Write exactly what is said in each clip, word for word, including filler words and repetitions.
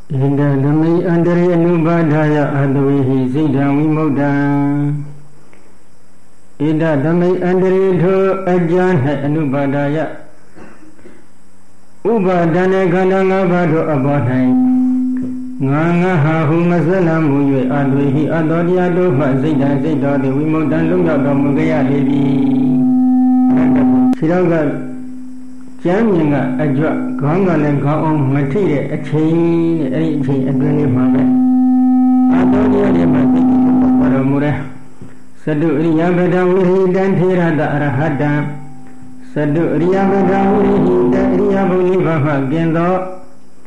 Inda Dhammi Andari Anubadhaya Advihi Siddha Vimodha Inda Dhammi Andari Dho Ajana Anubadhaya Ubadhana Kandanga Bado Abadhai Nganga Hahu Masala Muywe Advihi Adodya Dhopa Siddha Siddha Vimodha Lunga Dhamugaya Devi Shiraga Jamminga Ajwa Ganga and Gaon Matire a chain a chain a granny mother. I don't know them I think for a mura. Sadu Riyabada Uri Dantira the Arahada Sadu Riyabada Uri Riyabuliva Gendo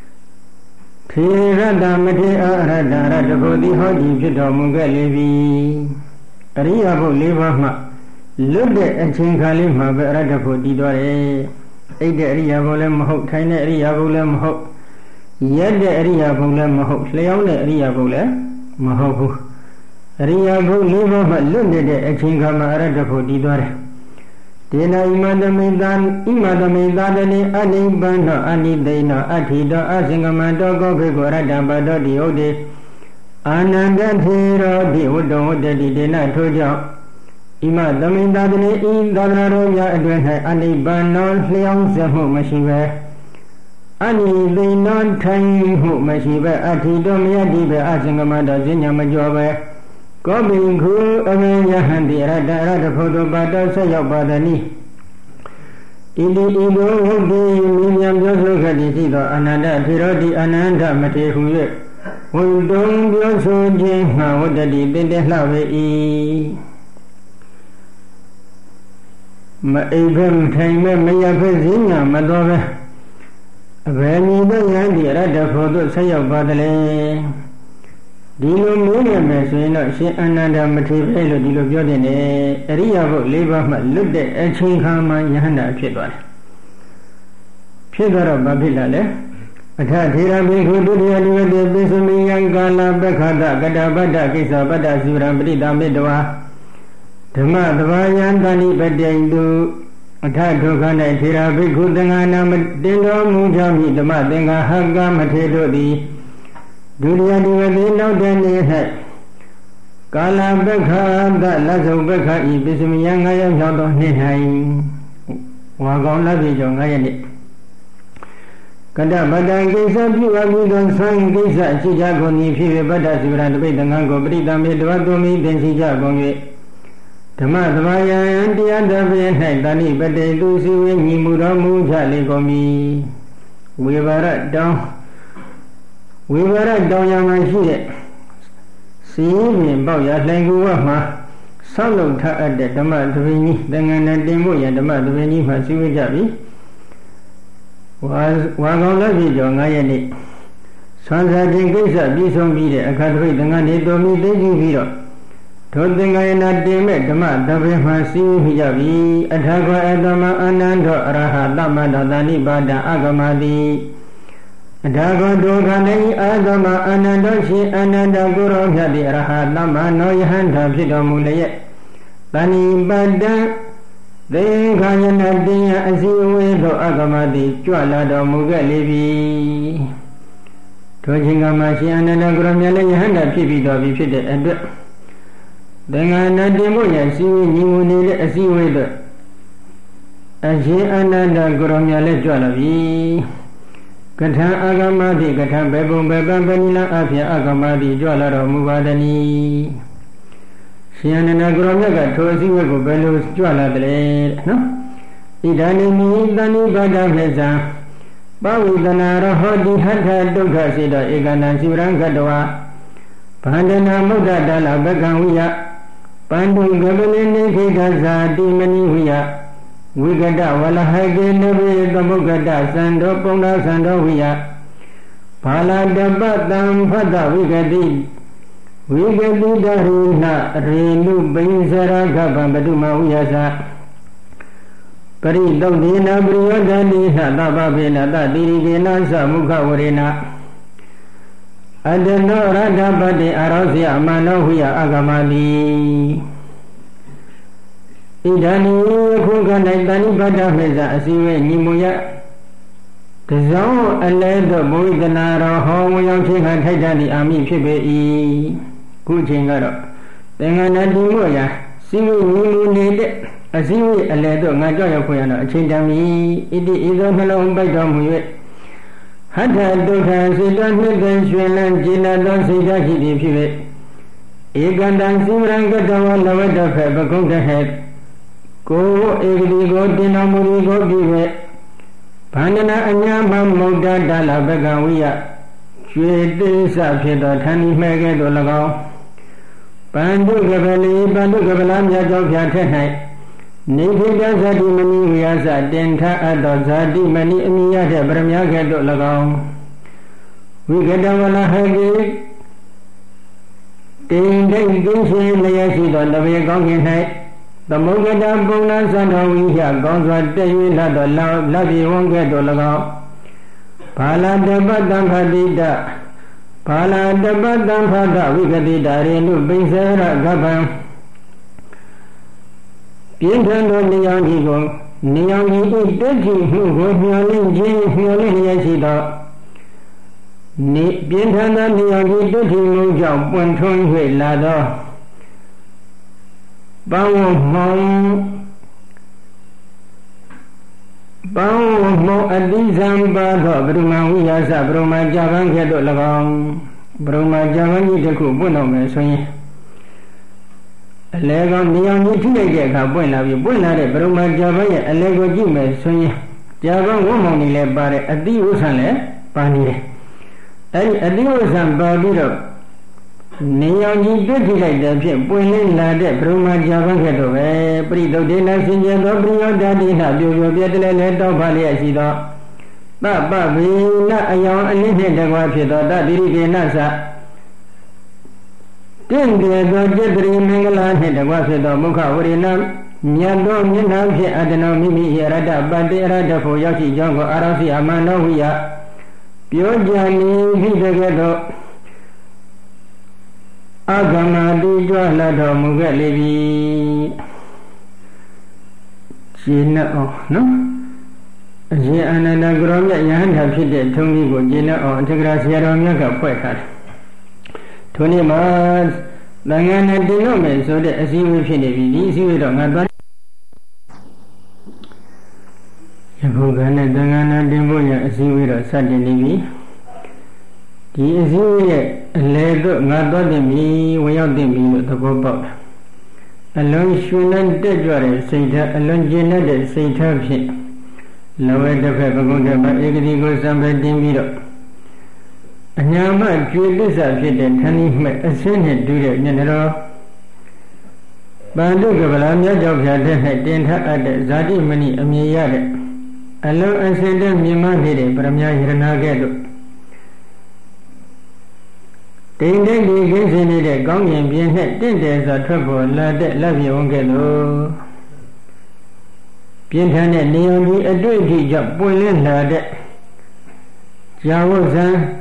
Tirada Mate Arada Radabodi Hodi Pidomuga Levi Riyabuliva looked at a chain Kalima Radabodi Dore. Ida area volem ho, China area volem ho, Yada area volem ho, Leone area vole, Mahobu. Ria voliva, Lunded, a chingama radapo didore. Dena imadamidan, imadamidani, ani bano, ani dena, atido, asingamando, gogo, radabado, the ode. Ananda hero, the udo, the dena toja. Ima Damindadani in Danaroya Advenha Ani Banon Leon Samu Mashiva Ani the non time who Mashiva Atidomia Diva Asingamada Zinya Majova Gobi Gu Amaya Handi Rada Rada Podo Bada Sayabadani Ili Ido Hudi Minyam Josuka Disido Ananda Tirodi Ananda Mate Huye Wundong Yosu Jinha Wadadi Bede Lave Ma even time may have a zinger, Madonna. When you don't have the other photo say about the lay. Dilo Million Messina, she another material, Dilo Jodine, Ria of Liver, looked at a chinkama Yahana Pidor. Pidor of Babilale. A Tatira who do the other Bisumi Yangala, Bekada, Gadabada, Kisa, Bada, Surabri, Damidoa. Dhamma Dvayan Dani Badendu Atatu Kana Tira Bhikkhu Dangana Dendo Mujami Dhamma Denga Haga Matedo Di Duriya Divadi No Dani Hai Kala Bekha Da Lazo Bekha I Bismi Yangaya Yodo Nihai Wagong Labi Jongayani Kada Bada Kisa Piwa Bidon Sang Kisa Chijagoni Piwe Bada Sivaran Vedangango Brida Medvadumi Densija Gongwe Dhamma Dvaya and the other way, Dani, but they do see when you move on, move Jaligomi. We were at down. We were at down Yamashi. See me, Boya, Langua, Solo at the Dhamma Dvini, then and Demo and Dhamma Dvini, Masivi Javi was one of the video, Nayani. Sansa Dingisa, Bison Vida, a country, the Nani Domi, Daisy Video. Tolding I not dim it, the mat, the Vimasi, Hijavi, Atagua Adama, Anando, Raha, Dama, Dani Bada, Agamadi, Atago Dogani, Adama, Anandoshi, Ananda Guru, Yadi, Raha, Dama, no Yahanda, Sidomule, Dani Bada, then Kayana Dia, as you will, Agamadi, Juala, Mugalivi, Tojingamashi, Ananda Guru, Yahanda, Pipi, Dobi, Fit, and then I not demoya, see you need a sea with as she another Goromia Jolavi Gata Agamadi, Gata Bebo Beba Vanilla Afia Agamadi, Jola Muvadani. She and an Agromega told you go Belus Jola Blade, no? Idani me, Dani Bada Meza Bawi Danara Hodi Hanta Doga Sida Egana Siranka Doa Pandana Muda Dala Begawiya Pandu Gabalene Gaza Dimani Huya Wigada Wala Hage Nebe Gabugada Sando Ponga Sando Huya Pala Dabatam Fada Wigadi Wigadi Darina Renu Binsara Gabambaduma Huyasa Pari Dodina Briodani Dababina Dirigina Samuka Urina Adeno Radabadi Arosia Manohuya Agamadi Idani Kugana Dani Bada Meza Asiwe Nimuya zone a leather boy than our home young king and take down the army pibe good jingle. Then I do ya see we need it. As you a leather, my joy of Puyana, change me, it is on alone by Dom Huet. Had had do can see don't make them swell and Gina don't see that he did it. Egan dancing and get the one lower the pepper come the head. Go, eggy go, dinner, movie go, give it. Pandana and Yamam Moda Dala Begawia. She did something that Tanny Megan or Lago. Bandu Gavali, Bandu Gavalam Yajok Yatenai. Nifida Zadi Mani Viasa, Denta Ado Zadi Mani Amiya, Bramya do Lagong. We get down on a heavy. Ding ding ding ding, Layasi on the way gong in night. The Mogada Bonas and how we have gone to David Lado Love, Lavi won't get do Lagong. Pala de Badam Hadida. Pala de Badam Hada, we get the Darin, Binsera Gaban. Pinto Niang Higo, Niang Higo, Deki, who was Niang Jim, Niang Yasida. Pintana Niang Higo, Moja, one tone way ladder. Bow Mom Bow Mo Adizam Bado, Bruma Wiasa, Bruma Javan Gedo Lavang, Bruma Javani de Kubuno Messi. Lego Niang Higa, Buena, Buena, Bruma Java, a Lego Jime, Sonia, Java woman, Le Bare, a Diusale, Pani. A Diusan Babiro. Niang Higa like the Buena, Bruma Java Gedo, Prido de la Sinia, Brio Daddy, Nabu, Biadele, Valia Sida. Baba, we not a young and living the Wapida, that did Nasa. Then the Gajadri Mangalan had a was the Muka Urina, Nyando, Yanam, Adano, Mimi, Rada, Bandera for Yachi Jongo, Arasi, Amano, we are Pure Jani, Vidagado Agama, Dijo, Lado, Mugali Gina, no? Giana Gromia, Yan have hit Tony Gina or Integracia Romia, quite. Twenty months, Langana denominates so that as you will finish, you don't have. Yahogana Dangana Demoya as you will suddenly. The as you will let Nado de me, without the me with the bob. Alone Shunan Dejuare, Sata, alone Jenna, Sata, lower the pepper go to my eggy goes somewhere in Anyama Judas of it and Tanny ascended to the general Bandu Gavalamia of Yadeh didn't have the Zadi Mani Amiyade. Alone ascended Mima Hide, Bramia Hiranagado. They then begins in the gong and being head, then there's a trouble, lad, love you won't get low. Pientane, Neon, a dirty job, boiling lad. Jawazan.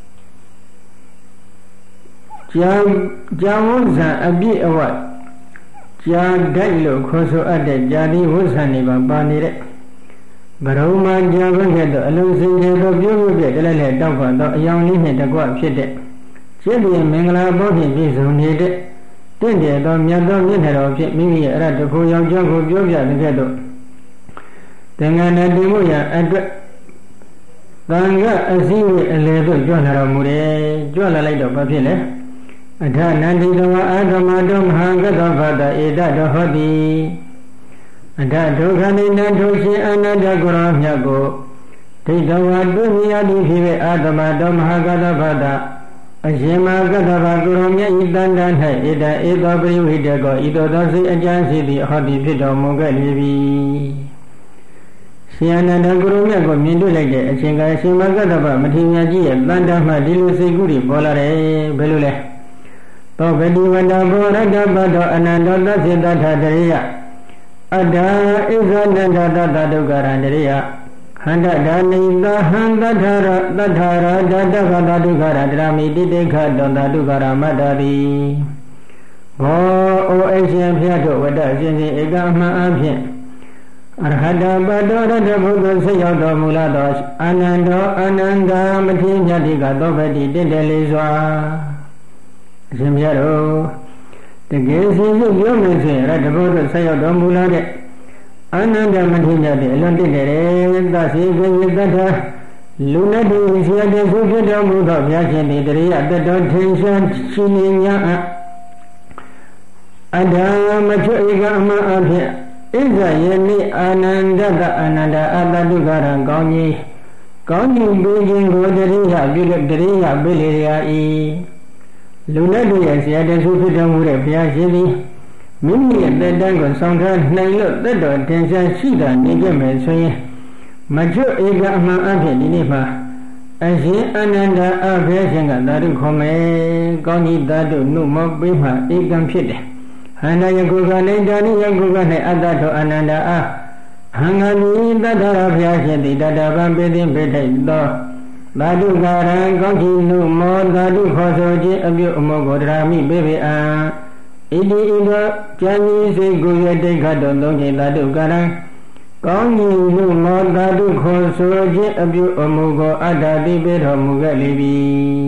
Jawazan a bit of what? Jan Dilo, Coso at the Jadi was Haniba Banire. Baroma Javan had the allusion of you get a letter down for the young limit to go up shit. Jelly and Mangala bought him his own head. Then they don't yadon head of it, maybe a rat for young Jungle Jovia together. Then I had the Moya and Danga as he will a little John Mure, John like the Papilla. Nandi Adamadum Hangadavada Eda the Hodi and that Dogani Nandoshi another Guram Yago. Take the Wadunia Divi Adamadum Hagadavada Ajima Gadava Gurumia Idandan Eda Eda Brividago, Ido Dosi Ajansi the Hodi Pido Mogalivi. She another Gurumia go Mindu like the Achinga Shimagadava, Matimaji, Bandama Dilu Siguri, Bolare, Belule. Tobedi Vanda Borada Bado Ananda Siddha Daria Ada Izananda Dadu Garandaria Handa Dani the Handa Dara Dadara Dadava Dugara Drami Dideka Dada Dugara Madari Go O Asian Piato Vada Jini Egama Ampien အရဟတပတောရတဘုဒ္ဓဆက်ရောက်တော်မူလာသောအာနန္ဒောအာနန္ဒာမထေရမြတ်ဒီကသောပတိတင့်တယ်လေးစွာအရှင်ဘုရားတို့တကယ်စီစုပြောမယ်ဆိုရင်ရတဘုဒ္ဓဆက်ရောက်တော်မူလာတဲ့အာနန္ဒမထေရမြတ်ဒီအလွန်တင့်တယ်သစေခေယတထလူနဲ့တူဆရာတော်ဆိုဖြစ်တော်မူသောဘုရားရှင်ဒီတရိယတတော်ထင်ရှားရှိနေညာအတ္တမချွေကအမှန်အဖြစ်ဣဇယနိအာနန္ဒတအာနန္ဒအတ္တဒုက္ခရံကောင်းကြီးကောင်းကြီးပေးခြင်းကိုတရိယပြုတဲ့တရိယပေးလေရာဤလူနဲ့တူရဲ့ဆရာတော်ဆိုဖြစ်တော်မူတဲ့ဘုရားရှင်သည်မိမိရဲ့တက်တန်းကိုဆောင်ထားနိုင်လို့တက်တော်ထင်ရှားရှိတာနေကြမယ်ဆိုရင်မချွတ်ဧကအမှန်အဖြစ်ဒီနေ့မှာအရှင်အာနန္ဒအဘိရှင်ကသာဓုခေါ်မယ်ကောင်းကြီးသာဓုနှုတ်မောပေးမှဧကံဖြစ်တယ်ဟန္တာယကုကနိဒာနိယကုက၌အတ္တထောအာနန္ဒအာဟံငါမိတတ္တရဘုရားရှင်တိတတဗံပေတိပေထိုက်သောသာဓုကာရံကောင်းကြီးနှုတ်မောသာဓုခေါ်ဆိုခြင်းအပြုအမောကိုဒရာမိပေပေအာဣတိဣသောကျမ်းကြီးစိတ်ကိုရတိတ်ခတ်တော်သုံးခြင်းသာဓုကာရံကောင်းကြီးနှုတ်မောသာဓုခေါ်ဆိုခြင်းအပြုအမောကိုအတ္တတိပေတော်မူခဲ့လေပြီ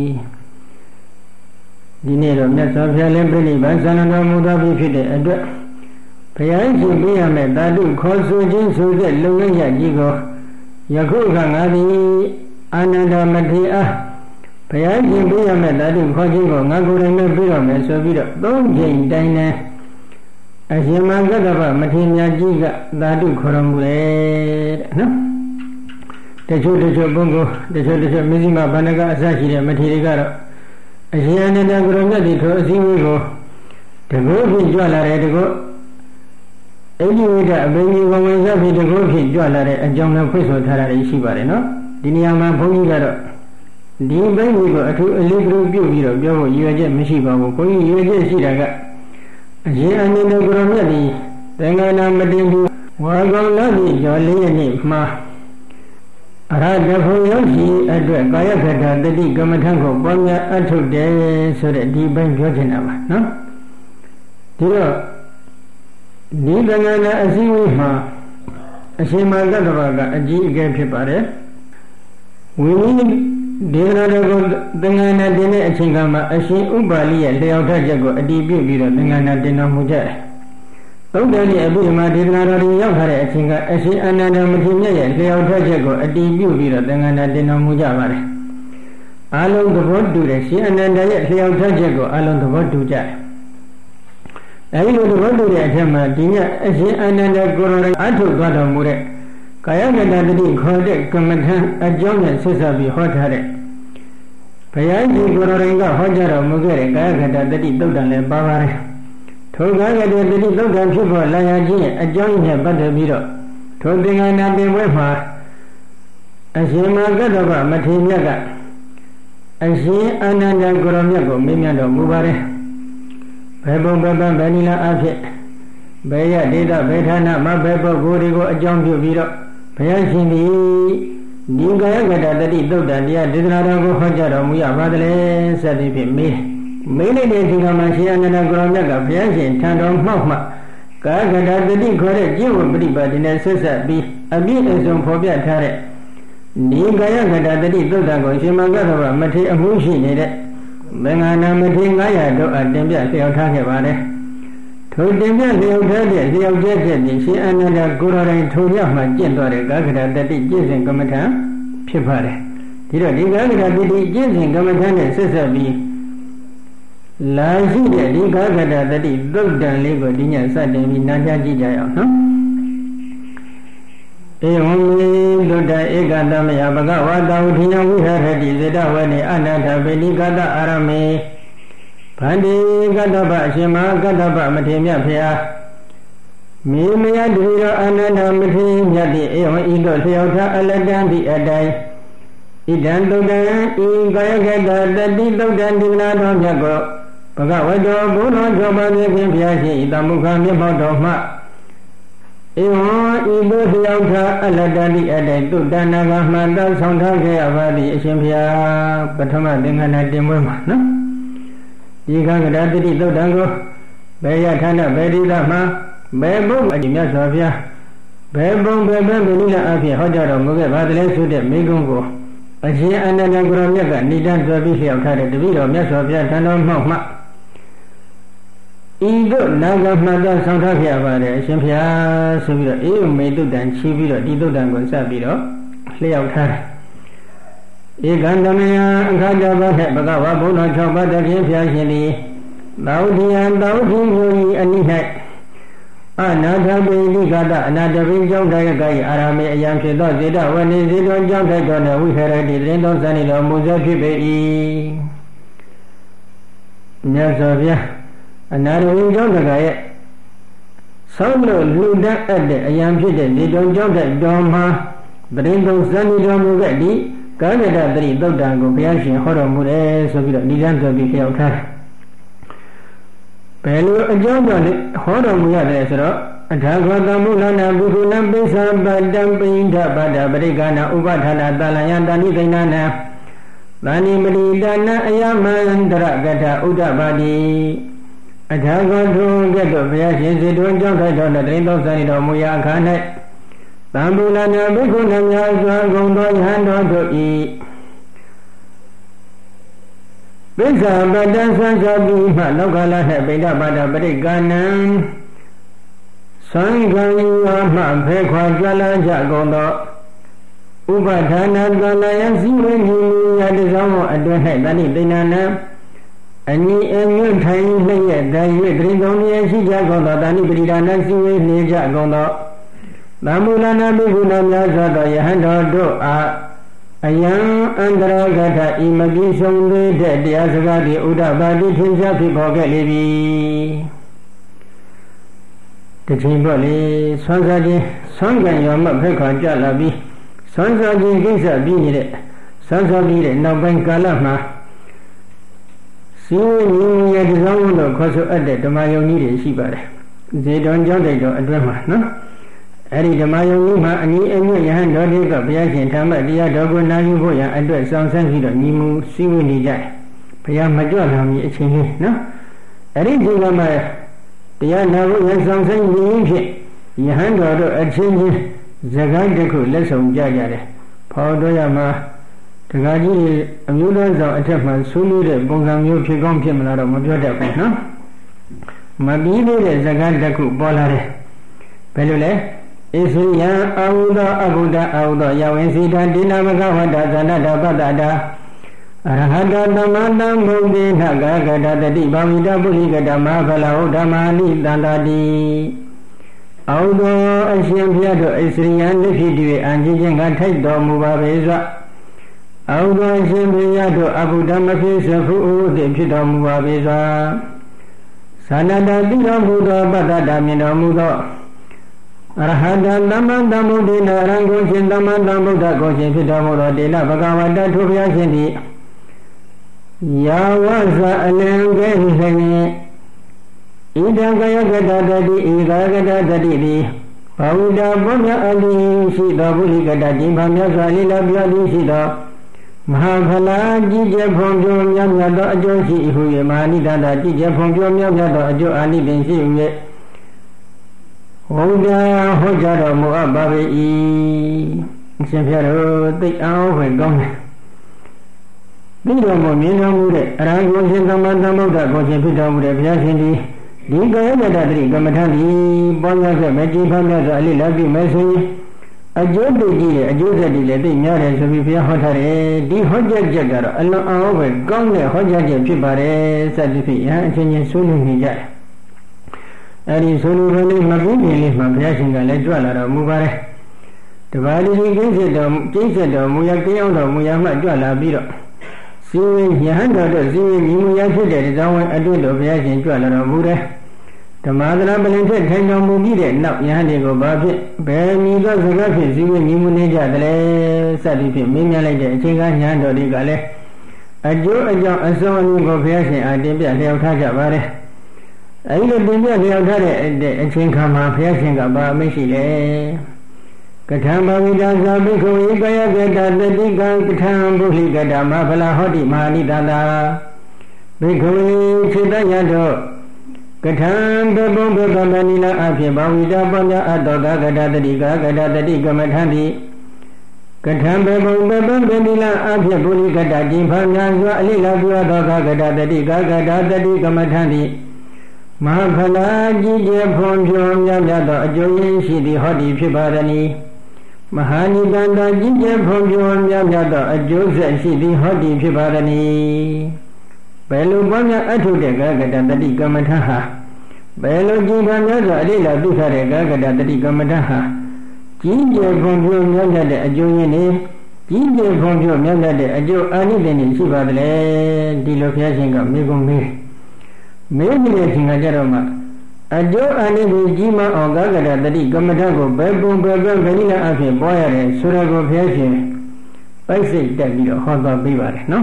ဒီနေ့တော့မြတ်စွာဘုရားလည်းပြိဋိဘံဆန္ဒတော်မူသောဖြစ်တဲ့အတွက်ဘုရားရှင်ပြရမယ်ဓာတုခေါ်ဆိုခြင်းဆိုတဲ့လုံလရကြီးကိုယခုကငါသည်အာနန္ဒမထေရအားဘုရားရှင်ပြရမယ်ဓာတုခေါ်ခြင်းကိုငါကိုယ်တိုင်နဲ့ပြရမယ်ဆိုပြီးတော့သုံးချိန်တိုင်းနဲ့အရှင်မဂ္ဂဗမထေရမြတ်ကြီးကဓာတုခေါ်တော်မူတယ်တဲ့နော်တချို့တချို့ပုဂ္ဂိုလ်တချို့တချို့မဇ္ဈိမဗန္ဓကအစရှိတဲ့မထေရကတော့အရှင်အနန္ဒကိုရမြတ်ဒီထိုအစည်းအဝေးကိုတကုဖြင့်ကြွလာတယ်တကုအိဒီဝိဒအဘိညာဉ်ဝင်ဝင်ဆက်ပြီးတကုဖြင့်ကြွလာတဲ့အကြောင်းလည်းဖွင့်ဆိုထားတာရှိပါတယ်နော်ဒီနေရာမှာဘုန်းကြီးကတော့ဒီဘိညာဉ်ကိုအထူးအလေးပြုပြုပြီးတော့ပြောဖို့ရည်ရွယ်ချက်မရှိပါဘူးဘုန်းကြီးရည်ရွယ်ချက်ရှိတာကအရှင်အနန္ဒကိုရမြတ်ဒီသင်္ကနာမတင်ဘူးဝါကောင်လာပြီးကျော်လေးရက်နေ့မှာအရဟတဖို့ရောက်ရှိအတွက်ကာယကထာတတိကမ္မထံကိုပွားများအထုတ်တယ်ဆိုတဲ့ဒီဘက်ပြောချင်တာပါနော်ဒီတော့ဒီသံဃာနာအစည်းအဝေးမှာအရှင်မဂ္ဂဗကအကြီးအကဲဖြစ်ပါတယ်ဝိနည်းဒေသနာတော်ကိုသံဃာနာတင်တဲ့အချိန်ကမှအရှင်ဥပါလိရဲ့လျှောက်ထားချက်ကိုအတည်ပြုပြီးတော့သံဃာနာတင်တော်မူကြတယ်သုံးတယ်ဒီအဘိဓမ္မာဒေသနာတော်ကိုရောက်ထားတဲ့အချိန်ကအရှင်အာနန္ဒမထေရမြတ်ရဲ့လျှောက်ထားချက်ကိုအတည်ပြုပြီးတော့သံဃာနာတင်တော်မူကြပါတယ်အလုံးသဘောတူတယ်ရှင်အာနန္ဒရဲ့လျှောက်ထားချက်ကိုအလုံးသဘောတူကြတယ်အဲဒီလိုသဘောတူတဲ့အထက်မှာဒီညအရှင်အာနန္ဒကိုယ်တော်အထုတ်သွားတော်မူတဲ့ကာယကတတတိခေါ်တဲ့ကမ္မထံအကြောင်းနဲ့ဆက်စပ်ပြီးဟောထားတဲ့ဘုရားရှင်ကိုယ်တော်ကဟောကြားတော်မူခဲ့တဲ့ကာယကတတတိသုတ်တံလည်းပါပါတယ်ထိုကာယကတတတိသုတ်တံဖြစ်ပေါ်လာရခြင်းရဲ့အကြောင်းနဲ့ပတ်သက်ပြီးတော့ထိုသင်္ကနာပင်ပွဲမှာအရှင်မဂ္ဂဗမထေရမြတ်ကအရှင်အာနန္ဒကိုယ်တော်မြတ်ကိုမေးမြန်းတော်မူပါတယ်ဘယ်ပုံဘယ်ပန်းဘယ်နည်းလားအဖြစ်ဘယ်ရဒေသဘယ်ဌာနမှာဘယ်ပုဂ္ဂိုလ်တွေကိုအကြောင်းပြုပြီးတော့ဘုရားရှင်သည်ဒီကာယကတတတိသုတ်တံတရားဒေသနာတော်ကိုဟောကြားတော်မူရပါသလဲစသည်ဖြင့်မေးမေးလိုက်တဲ့ဒီကမှာရှင်အာနန္ဒကိုယ်တော်မြတ်ကဘုရားရှင်ထံတော်မှောက်မှကာယကတတတိခေါ်တဲ့ကျင့်ဝတ်ပฏิပါဒိနဲ့ဆက်ဆက်ပြီးအပြည့်အစုံဖော်ပြထားတဲ့ဒီကာယကတတတိသုတ်တံကိုရှင်မဂ္ဂဗမထေရအမှုရှိနေတဲ့သင်္ဃာနာမထေရငါးရာတို့အတင်ပြလျှောက်ထားခဲ့ပါတယ်ထိုတင်ပြလျှောက်ထားတဲ့လျှောက်ချက်ချက်ဖြင့်ရှင်အာနန္ဒကိုယ်တော်တိုင်ထိုရမှကျင့်တော်တဲ့ကာယကတတတိကျင့်စဉ်ကမ္မထံဖြစ်ပါတယ်ဒီတော့ဒီကာယကတတတိကျင့်စဉ်ကမ္မထံနဲ့ဆက်ဆက်ပြီးလာရှိတဲ့ဒီကာယကတတတိသုတ်တံလေးကိုဒီညစတင်ပြီးနားကြားကြည့်ကြရအောင်နော်ဧဝံမေတုတ္တဧကတမယဘဂဝါတဝဋ္ဌိယဝိဟရတိဇေတဝေနေအနန္တပေတိကတအာရမေဗန္တိကတ္တဗအရှင်မကတ္တဗမထေရမြတ်ဖျားမေမယတတိရောအာနန္ဒမထေရမြတ်တိဧဝံဤသို့လျှောက်ထားအလတံဒီအတိုင်းဣဒံတုတ္တံဤကာယကတတတိတုတ္တံဒီနာတော်မြတ်ကိုဘဂဝတောဘုရောကျော်ပါဖြင့်ဘုရားရှင်ဤတမုခမျက်မှောက်တော်မှဧဝံဤသို့လျှောက်ထားအလတံဒီအတိုင်းတုတ္တနာကမှန်တောင်းဆောင်ထားခဲ့ရပါသည်အရှင်ဘုရားပထမသင်္ကနာတင်ပွဲမှာနော်ဒီကံကတတိသုတ်တံကိုဘယ်ရဌာနဘယ်ဒီသမှာဘယ်ဘုရားမြတ်စွာဘုရား Bebong bebeng benila api hojaro muge badle sude megungo aji ananda guramiaga nidan dwabi hiyaw thade tebiro myatso pya tano mawma ido naga mada sangtha khya bare ashin phya so biro eyu me tuddan chi biro di tuddan ko sat biro lyaw thade ekandamaya akhaja ba the bhagawa bhuddha six pa de phya phya shin di Taudiyan Taudi Myoyi Anihai Anatha Bindi Gata Anatha Bindi Jautai Gai Arame Ayam Shito Zeta Wani Zito Jautai Dona Wiharati Rinto Sanilo Musa Kipi Nyasavya Anatha Bindi Jautai Gai Samlo Luda Ade Ayam Shito Zito Jautai Doma Rinto Sanilo Mugadi Kagata Dari Daudango Pyashin Horo Mure Sobiro Nidanto Bikyautara Pelu ajamane hora muya de sero adhagata mulana bhukuna pisa badam pinda bada barigana upadhana talaya tani dainana tani maridana ayamandara gata udabadi adhagato gato bhyashin siddho jautai dona trinto sanito muya akhanai tambulana bhukuna myaswa gongdo yhando doi Bisa badan sanjabi ma lokala hai beda pada berikanan Sangkanya ma phekwa jala jagondo Upadhana dalaya siwani yadisamo adun hai tani dinana Ani enyu thai laya dayi grindoniya si jagondo tani beridana siwani jagondo Namulana bhikuna myasada yahanda doa Ayam antara gata imagi songde de diasagadi udah badi tinja pipoke lebi. Kecimbali sansaji sangkan yama pekhan jalabi sansaji kisa bini de sansaji de nampang kalah ma. Siwe ni ya disamundo koso ade damayoni de sibare. Zedon jautai do adwe ma no. Eri damayoni ma ani enyu yahan dodi ka Bhyashin thamma diya dogo nayu pho yan atwet saung san pi do nimu siwu ni jai Bhaya majwa la mi achin li no Eri jiga ma diya nabu yan saung san yin phit yahan do do achin chin zakai takku let saung ja jare Phao do ya ma daga ji amyu lwan saung athet ma sulu de pongsan myo phit kaung phit mala do ma phyo tat bu no Ma pi le de zakai takku paw la de Belo le Isriya Avuda Avuda Avuda Yawin Sita Dina Bhagavata Sanada Padada Arahata Dhamata Mukti Naga Gata Tati Bhavita Pulikata Mahabhala Udhamani Dandadi Avuda Asyan Phyato Isriya Nifidwe Anjijinga Thaito Mubhaveswa Avuda Asyan Phyato Avuda Mafisa Fu Uti Phito Mubhaveswa Sanada Dina Buddha Padada Mino Mudo Arahata Dhamma Dhammudina Rangoshin Dhamma Dhammuddha Goshin Phitamudo Dina Bhagavata Thubhyashin Di Yawasa Alange Hishani Ida Gaya Gata Dadi Ida Gata Dadi Di Bhavita Bhaya Ali Sita Buli Gata Jimha Myasa Alila Bhyadi Sita Mahabhala Jije Phongjo Myamyato Ajo Si Ihuye Mahani Dada Jije Phongjo Myamyato Ajo Ani Bin Si Ihuye Hoja Hojaro Muababe I Simpiaro Tik Ao Hoi Gong Bido Mo Mino Mure Arangoshin Dhamma Dhammuddha Goshin Phito Mure Bhyashin Di Di Gaya Gata Tri Gamathan Di Bonyasa Meji Phamyasa Alila Bi Mesi Ajo Deji Ajo Zadi Le Tik Myare Sobi Phya Hotare Di Hoja Jagaro Alon Ao Hoi Gong Le Hoja Je Phit Pare Sati Phi Yan Achin Chin Sulu Ni Jare Eri sulu roli mabini li ma Bhyashin ka le jwa la do mu pare Tawali ji kinsit do kinsit do muya kiyaung do muya ma jwa la pi do Siwe yahan do do siwe nimuya phit de tsawan atwet do Bhyashin jwa la do mu de Dhammadana Palin Phit Thain Taung Mu Pi de nauk yahanတွေကိုဘာဖြစ်ဘယ်မီသောစကားဖြင့်siwe nimu neကြတယ်လဲစသည်ဖြင့်မေးမြန်းလိုက်တဲ့အချိန်ကညာတော်တွေကလည်းအကျိုးအကြောင်းအစုံအလင်ကိုဘုရားရှင်အားတင်ပြလျှောက်ထားကြပါတယ်အဲဒီလိုတင်ပြလျှောက်ထားတဲ့အချိန်ခါမှာဘုရားရှင်ကဘာအမိန့်ရှိလဲကထံဘာဝိတာဇာဘိက္ခဝေကာယကတတတိကံကထံဘုလိကတမဖလာဟောတိမဟာနိတတာဘိက္ခဝေခြေတယတောက Katan bebong bebamanila api bawida banya adoga gada tadika gada tadika matandi Katan bebong bebong bebila api buli gada jimpanya zwa alila dua doga gada tadika gada tadika matandi Mahaphala jije phonjo myamyato ajoyin shidi hodi phibadani Mahani danda jije phonjo myamyato ajose shidi hodi phibadani Belo banya atude gagada tadi kamataha Belo jiba nyaza alila dusare gagada tadi kamataha Jije phonjo myamyate ajoyin ni Jije phonjo myamyate ajo anideni shibadale Dilo phyasinga megumbe Megile singa jaroma Ajo anideni jima o gagada tadi kamatago Bebo bebo benila afi boyare surago phyasin Paise dabiro hoda bibare no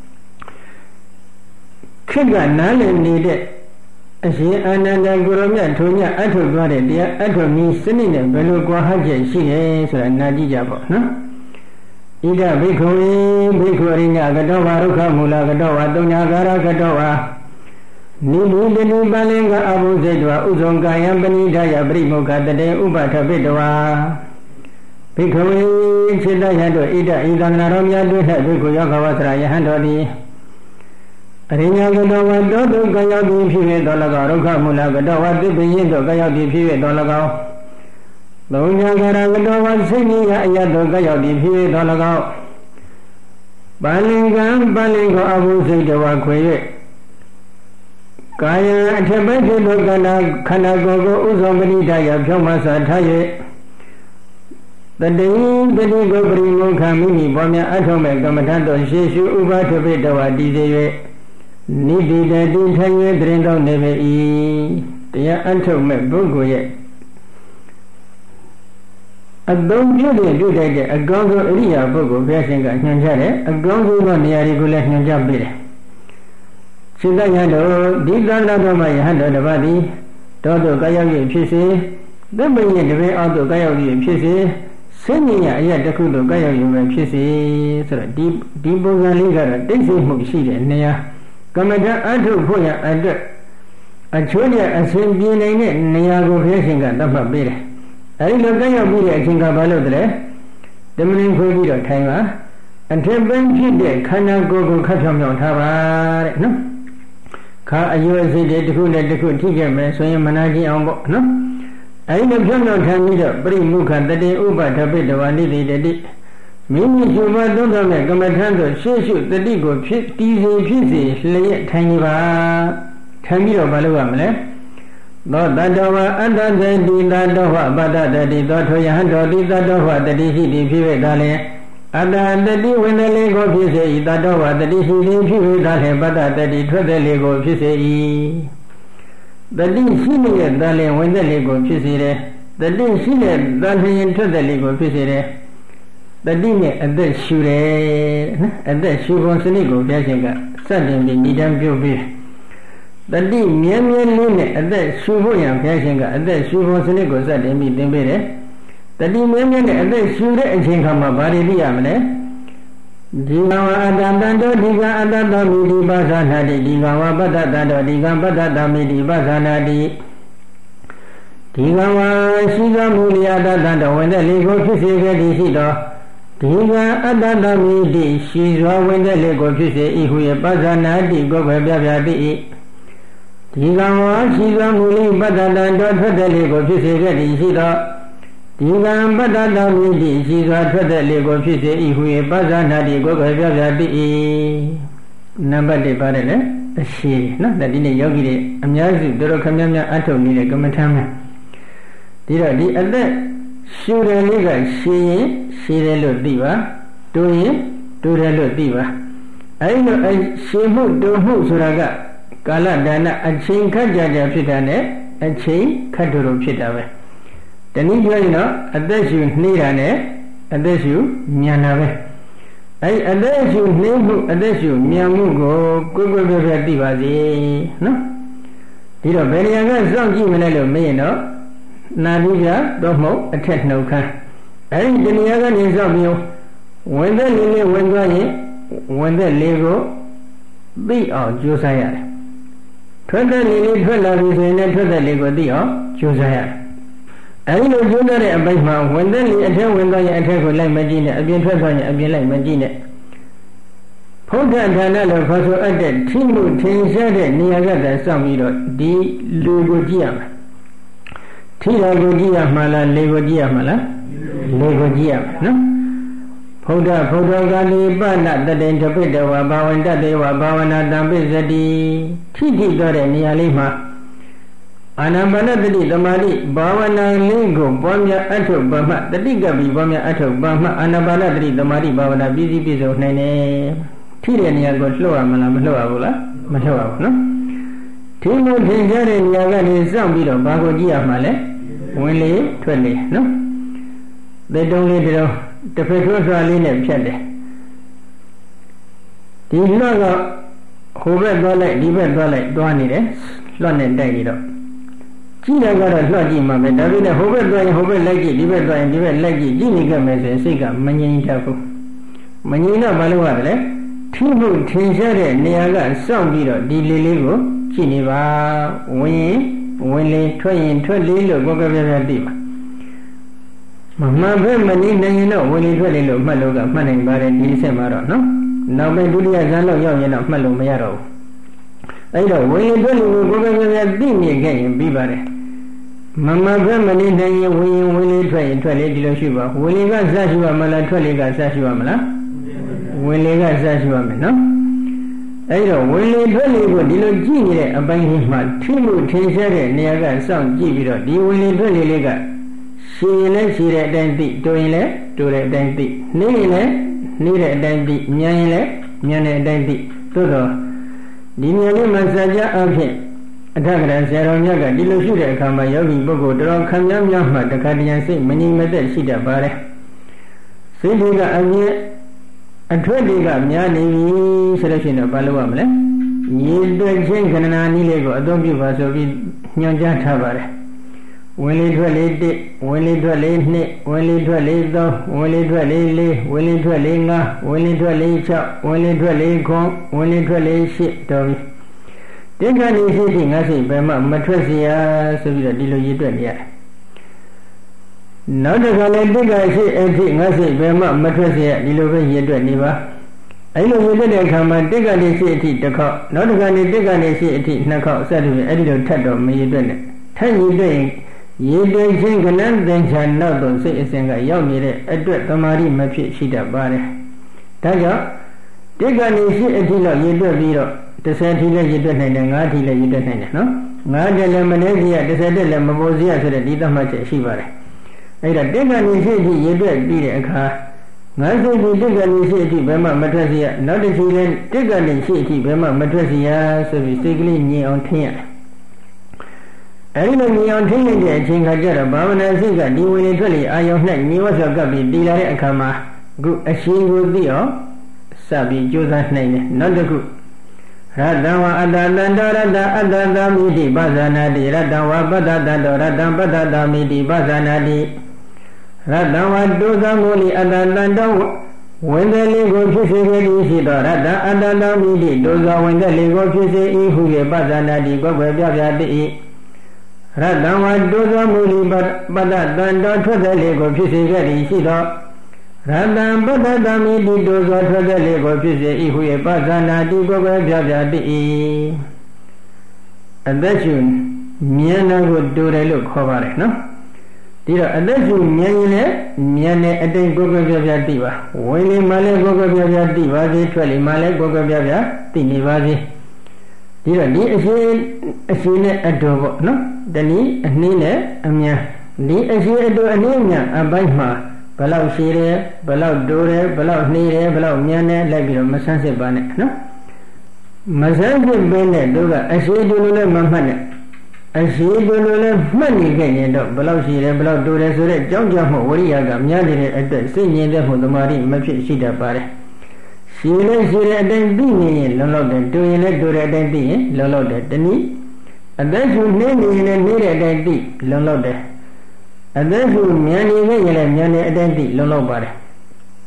Kiga nale nide Asi ananda gurumya thunya athu dware dia athu mi sinine belo kwa haje shiye sura naji jabo no Ida bhikkhuwe bhikkhu arinya gadawa rukha mula gadawa tunya gara gadawa Nilu dinu balinga abu zedwa uzonga yampani daya primukha tade upatha bidwa Bhikkhuwe chitta yado ida idanaromya duha bhikkhu yogavasra yahandodi Arinya gadawa dodo gaya di phiwe dolaga rukha mula gadawa tibiyin do gaya di phiwe dolaga Tunya gara gadawa siniya ayado gaya di phiwe dolaga Balinga balinga abu zedwa khweye Kaya athabati lokana khana gogo uzombani daya phyaumasa thaye Tade tade go primukha mimi bwamya athome kamatanto sheshu upathabe dawa disewe Nidi dadi thanye drindao nebe i Taya athome bugo ye Adong jode jode de agongo iriya bugo phyasinga nyanjare agongo no niyari gule nyanjabire Siddha yando didana dhamma yahanda dabadi Dodo kayawi phise Dhammaye dabe auto kayawi phise Senniya ayat dakudo kayawi phise Sura di bozali gara Diksi mukshide neya Kamada adhu phoya adhu Acholiya asin binayne neya go phyasinga dhamma bire Arilo kayawi achinga balo dre Dhammanin khobiro thayma Antheban phide khana gogo khathamyaw thaba no Ka ayo sede tiku le tiku thike me soyin manaji aung po no Arilo phyawnyaw thambido primukha tade upatha bidwa nidi tadi Mimi shuba dondame kamathanto sheshu tadi ko tisi phise hlaye thanyi ba Thambido balo amle Do tadawa adadhe di tadawa badadadi Do thoyahanto di tadawa tadi hidi phiwe dale Ada tadi wendale ko phise i tadawa tadi hidi phiwe dale badadadi thwadale ko phise i Tadi shine dale wendale ko phise re Tadi shine dale thwadale ko phise re Tadi ne adat shure Adat shubon sani ko phyasinga Satin bi nidam pyobbe Tadi myan myan lune adat shubon yang phyasinga Adat shubon sani ko satin bi timbe re Tadi myan myan ne adat shure achin khama bari liyamane Digawa adantanto diga adantami di basanadi Digawa badatanto diga badatami di basanadi Digawa shiga muli adatanto wendali ko phise ke di shito Diga adantami di shizwa wendali ko phise ihuye basanadi ko kwe pyapya di Digawa shiga muli badatanto thwadali ko phise ke di shito Diga badatami di shizwa thwadali ko phise ihuye basanadi ko kwe pyapya di Number de parele ashi no tadi ne yogi de amyasu doro khamya mya athau ni de kamathama Diro di adat shure li ga shiyin shire lo ti ba Toyin tore lo ti ba Ai lo shimu tomu sura ga Kala dana achin khaja ja phita ne achin khatoro phita ba Tani pyoyin no adat shu nira ne adat shu myana ba Ai adat shu nimu adat shu myamu ko kwe kwe kwe kwe ti ba si no Diro beriya ga saung ji mane lo meyin no Nadija domo athet nauka Ai diniya ga ni saung myo Wendha lele wendha ye Wendha lego Bi aung josa yare ထွက်တဲ့လေလေးထွက်လာပြီဆိုရင်လည်းထွက်တဲ့လေကိုသိအောင်ကြိုးစားရတယ်အဲဒီလိုကြိုးစားတဲ့အပိုင်းမှာဝင်တဲ့လေအထက်ဝင်သွားရင်အထက်ကိုလိုက်မကြည့်နဲ့အပြင်ထွက်သွားရင်အပြင်လိုက်မကြည့်နဲ့ဖုဒ္ဓဌာနလို့ခေါ်ဆိုအပ်တဲ့ထိမှုထင်ရှားတဲ့နေရာကတည်းကစောင့်ပြီးတော့ဒီလူကိုကြည့်ရမယ်ထိတာကိုကြည့်ရမှာလားလေကိုကြည့်ရမှာလားလေကိုကြည့်ရမှာနော်ဖုဒ္ဓဖုဒ္ဓဂာလိပနတတေတပိတဝါဘာဝန္တတေဝဘာဝနာတံပိစတိထိထိတော့တဲ့နေရာလေးမှာအာနာပါနတတိသမာဓိဘာဝနာလေးကိုပွားများအထုပ်ပါမှတတိကပိပွားများအထုပ်ပါမှအာနာပါနတတိသမာဓိဘာဝနာပြည့်စည်ပြည့်စုံနိုင်တယ်ထိတဲ့နေရာကိုလှုပ်ရမလားမလှုပ်ရဘူးလားမလှုပ်ရဘူးနော်ထိမှုထင်ရှားတဲ့နေရာကနေစောင့်ပြီးတော့ဘာကိုကြည့်ရမှာလဲဝင်လေထွက်လေနော်သေတုံးလေးတလုံးတစ်ဖက်ထွန်းစွာလေးနဲ့ဖြတ်တယ်ဒီလွှတ်ကဟိုဘက်သွားလိုက်ဒီဘက်သွားလိုက်သွားနေတယ်လွှတ်နဲ့တိုက်နေတော့ကြည့်ရကတော့လွှတ်ကြည့်မှာပဲဒါပေမဲ့ဟိုဘက်သွားရင်ဟိုဘက်လိုက်ကြည့်ဒီဘက်သွားရင်ဒီဘက်လိုက်ကြည့်ကြည့်နေကြမယ်ဆိုရင်စိတ်ကမငြိမ်တတ်ဘူးမငြိမ်တော့ဘာလို့ရသလဲထိမှုထင်ရှားတဲ့နေရာကစောင့်ပြီးတော့ဒီလေးလေးကိုကြည့်နေပါဝင်ရင်ဝင်လေထွက်ရင်ထွက်လေလို့ကိုယ်ကပြပြသိပါမမှန်ပဲမနေနိုင်ရင်တော့ဝင်လေထွက်လေလို့မှတ်လို့ကမှတ်နိုင်ပါတယ်ဒီအဆင့်မှာတော့နော်နောက်ပိုင်းဒုတိယဇန်လောက်ရောက်ရင်တော့မှတ်လို့မရတော့ဘူးအဲ့တော့ဝင်လေထွက်လေကိုကိုယ်ကပြပြသိမြင်ခဲ့ရင်ပြီးပါတယ်မမှန်ပဲမနေနိုင်ရင်ဝင်ရင်ဝင်လေထွက်ရင်ထွက်လေဒီလိုရှိပါဝင်လေကစရှိပါမလားထွက်လေကစရှိပါမလားဝင်လေကစရှိပါမယ်နော်အဲ့တော့ဝင်လေထွက်လေကိုဒီလိုကြည့်နေတဲ့အပိုင်းကြီးမှာထိလို့ထင်ရှားတဲ့နေရာကစောင့်ကြည့်ပြီးတော့ဒီဝင်လေထွက်လေလေးကရှည်ရင်လည်းရှည်တဲ့အတိုင်းသိတိုးရင်လည်းတိုးတဲ့အတိုင်းသိနှင်းရင်လည်းနှင်းတဲ့အတိုင်းသိညံရင်လည်းညံတဲ့အတိုင်းသိသို့တော့ဒီနေရာလေးမှာစကြအဖြစ်အထက်ကရာဆရာတော်မြတ်ကဒီလိုရှိတဲ့အခါမှာယောဂီပုဂ္ဂိုလ်တော်ခံများများမှတခါတည်းစိတ်မငြိမ်မသက်ရှိတတ်ပါတယ်စိတ်တွေကအမြဲအထွတ်တွေကများနေပြီဆိုလို့ရှိရင်တော့ဘာလုပ်ရမလဲရေတွက်ချင်းခဏနာနည်းလေးကိုအသုံးပြုပါဆိုပြီးညွှန်ကြားထားပါတယ်ဝင်လေထွက်လေတစ်ဝင်လေထွက်လေနှစ်ဝင်လေထွက်လေသုံးဝင်လေထွက်လေလေးဝင်လေထွက်လေငါးဝင်လေထွက်လေ၆ဝင်လေထွက်လေခုဝင်လေထွက်လေရှစ်တော်ပြီတိက္ခဏီရှိသည့်ငါးစိတ်ဘယ်မှမထွက်เสียဆိုပြီးတော့ဒီလိုရည်တွက်နေရတယ်နောက်တစ်ခါလည်းတိက္ခဏီရှိအဖြစ်ငါးစိတ်ဘယ်မှမထွက်เสียဒီလိုပဲရည်တွက်နေပါအဲ့လိုရည်တွက်တဲ့အခါမှာတိက္ခဏီရှိအဖြစ်တစ်ခေါက်နောက်တစ်ခါလည်းတိက္ခဏီရှိအဖြစ်နှစ်ခေါက်စသဖြင့်အဲ့ဒီလိုထပ်တော့မရည်တွက်နဲ့ထပ်ရည်တွက်ရင်ရေတွင်ချင်းကနန်းသင်္ချာနောက်တော့စိတ်အစဉ်ကရောက်နေတဲ့အတွက်သမာဓိမဖြစ်ရှိတတ်ပါတယ်။ဒါကြောင့်တိက္ခဏီရှိအထိလောက်ရေတွက်ပြီးတော့တစ်ဆယ်ထိလည်းရေတွက်နိုင်တယ်ငါးထိလည်းရေတွက်နိုင်တယ်နော်။ငါးတက်လည်းမနေစီရတစ်ဆယ်တက်လည်းမပေါ်စီရဆိုတဲ့ဒီသတ်မှတ်ချက်ရှိပါတယ်။အဲ့ဒါတိက္ခဏီရှိအထိရေတွက်ပြီးတဲ့အခါငါးစိတ်ဒီတိက္ခဏီရှိအထိဘယ်မှမထွက်စီရနောက်တစ်ချိန်လည်းတိက္ခဏီရှိအထိဘယ်မှမထွက်စီရဆိုပြီးစိတ်ကလေးငြိမ်အောင်ထင်ရတယ်အဲဒီလိုမြင်အောင်ထိနေတဲ့အချိန်ခါကျတော့ဘာဝနာစိတ်ကဒီဝင်လေထွက်လေအာယုံနဲ့ညီဝတ်စွာကပ်ပြီးတည်လာတဲ့အခါမှာအခုအရှိကိုသိအောင်စပြီးကြိုးစားနိုင်တယ်နောက်တစ်ခုရတံဝအတ္တတန္တရတ္တအတ္တသမိတိပဇာနာတိရတံဝပတ္တတန္တရတံပတ္တသမိတိပဇာနာတိရတံဝတုသမူလိအတ္တတန္တဝင်တဲ့လေကိုဖြစ်စေခဲ့သည်ရှိသောရတ္တအတ္တသမိတိဒုဇောဝင်တဲ့လေကိုဖြစ်စေ၏ဟု၍ပဇာနာတိကိုယ်ွယ်ပြပြတည်ရတံဝတုသောမူလိပတ္တတန္တောထွက်တဲ့လေကိုဖြစ်စေခဲ့သည်ရှိသောရတံပတ္တသမိတိတုသောထွက်တဲ့လေကိုဖြစ်စေ၏ဟု၍ပဇာနာတိကိုယ်ပဲပြပြတည်အသက်ရှုမြင်တာကိုတူတယ်လို့ခေါ်ပါတယ်နော်ဒီတော့အသက်ရှုမြင်ရင်လည်းမြင်တဲ့အတိတ်ကိုယ်ပဲပြပြတည်ပါဝင်လေမှလည်းကိုယ်ပဲပြပြတည်ပါစေထွက်လေမှလည်းကိုယ်ပဲပြပြတည်နေပါစေဒီတော့ဒီအရှင်အရှင်နဲ့အတော်ပေါ့နော်တနည်းအနှင်းနဲ့အမြန်ဒီအရှင်အတော်အနှင်းအမြန်အပိုင်းမှာဘယ်လောက်ရှိတယ်ဘယ်လောက်တိုးတယ်ဘယ်လောက်နှေးတယ်ဘယ်လောက်မြန်တယ်လိုက်ပြီးတော့မဆန်းစစ်ပါနဲ့နော်မဆန်းစစ်ပေးတဲ့တို့ကအရှင်တို့လိုလည်းမမှတ်နဲ့အရှင်တို့လိုလည်းမှတ်နေခဲ့ရင်တော့ဘယ်လောက်ရှိတယ်ဘယ်လောက်တိုးတယ်ဆိုတဲ့ကြောင်းကြမှုဝိရိယကများနေတဲ့အတွက်စိတ်ငြိမ်တဲ့မှုသမာဓိမဖြစ်ရှိတတ်ပါတယ်ရှိလဲရှိတဲ့အတိုင်းသိနေရင်လုံလောက်တယ်တူရင်လည်းတူတဲ့အတိုင်းသိရင်လုံလောက်တယ်တနည်းအသက်ရှူနေနေရင်လည်းနေတဲ့အတိုင်းသိလုံလောက်တယ်အသက်ရှူမြန်နေရင်လည်းမြန်နေတဲ့အတိုင်းသိလုံလောက်ပါတယ်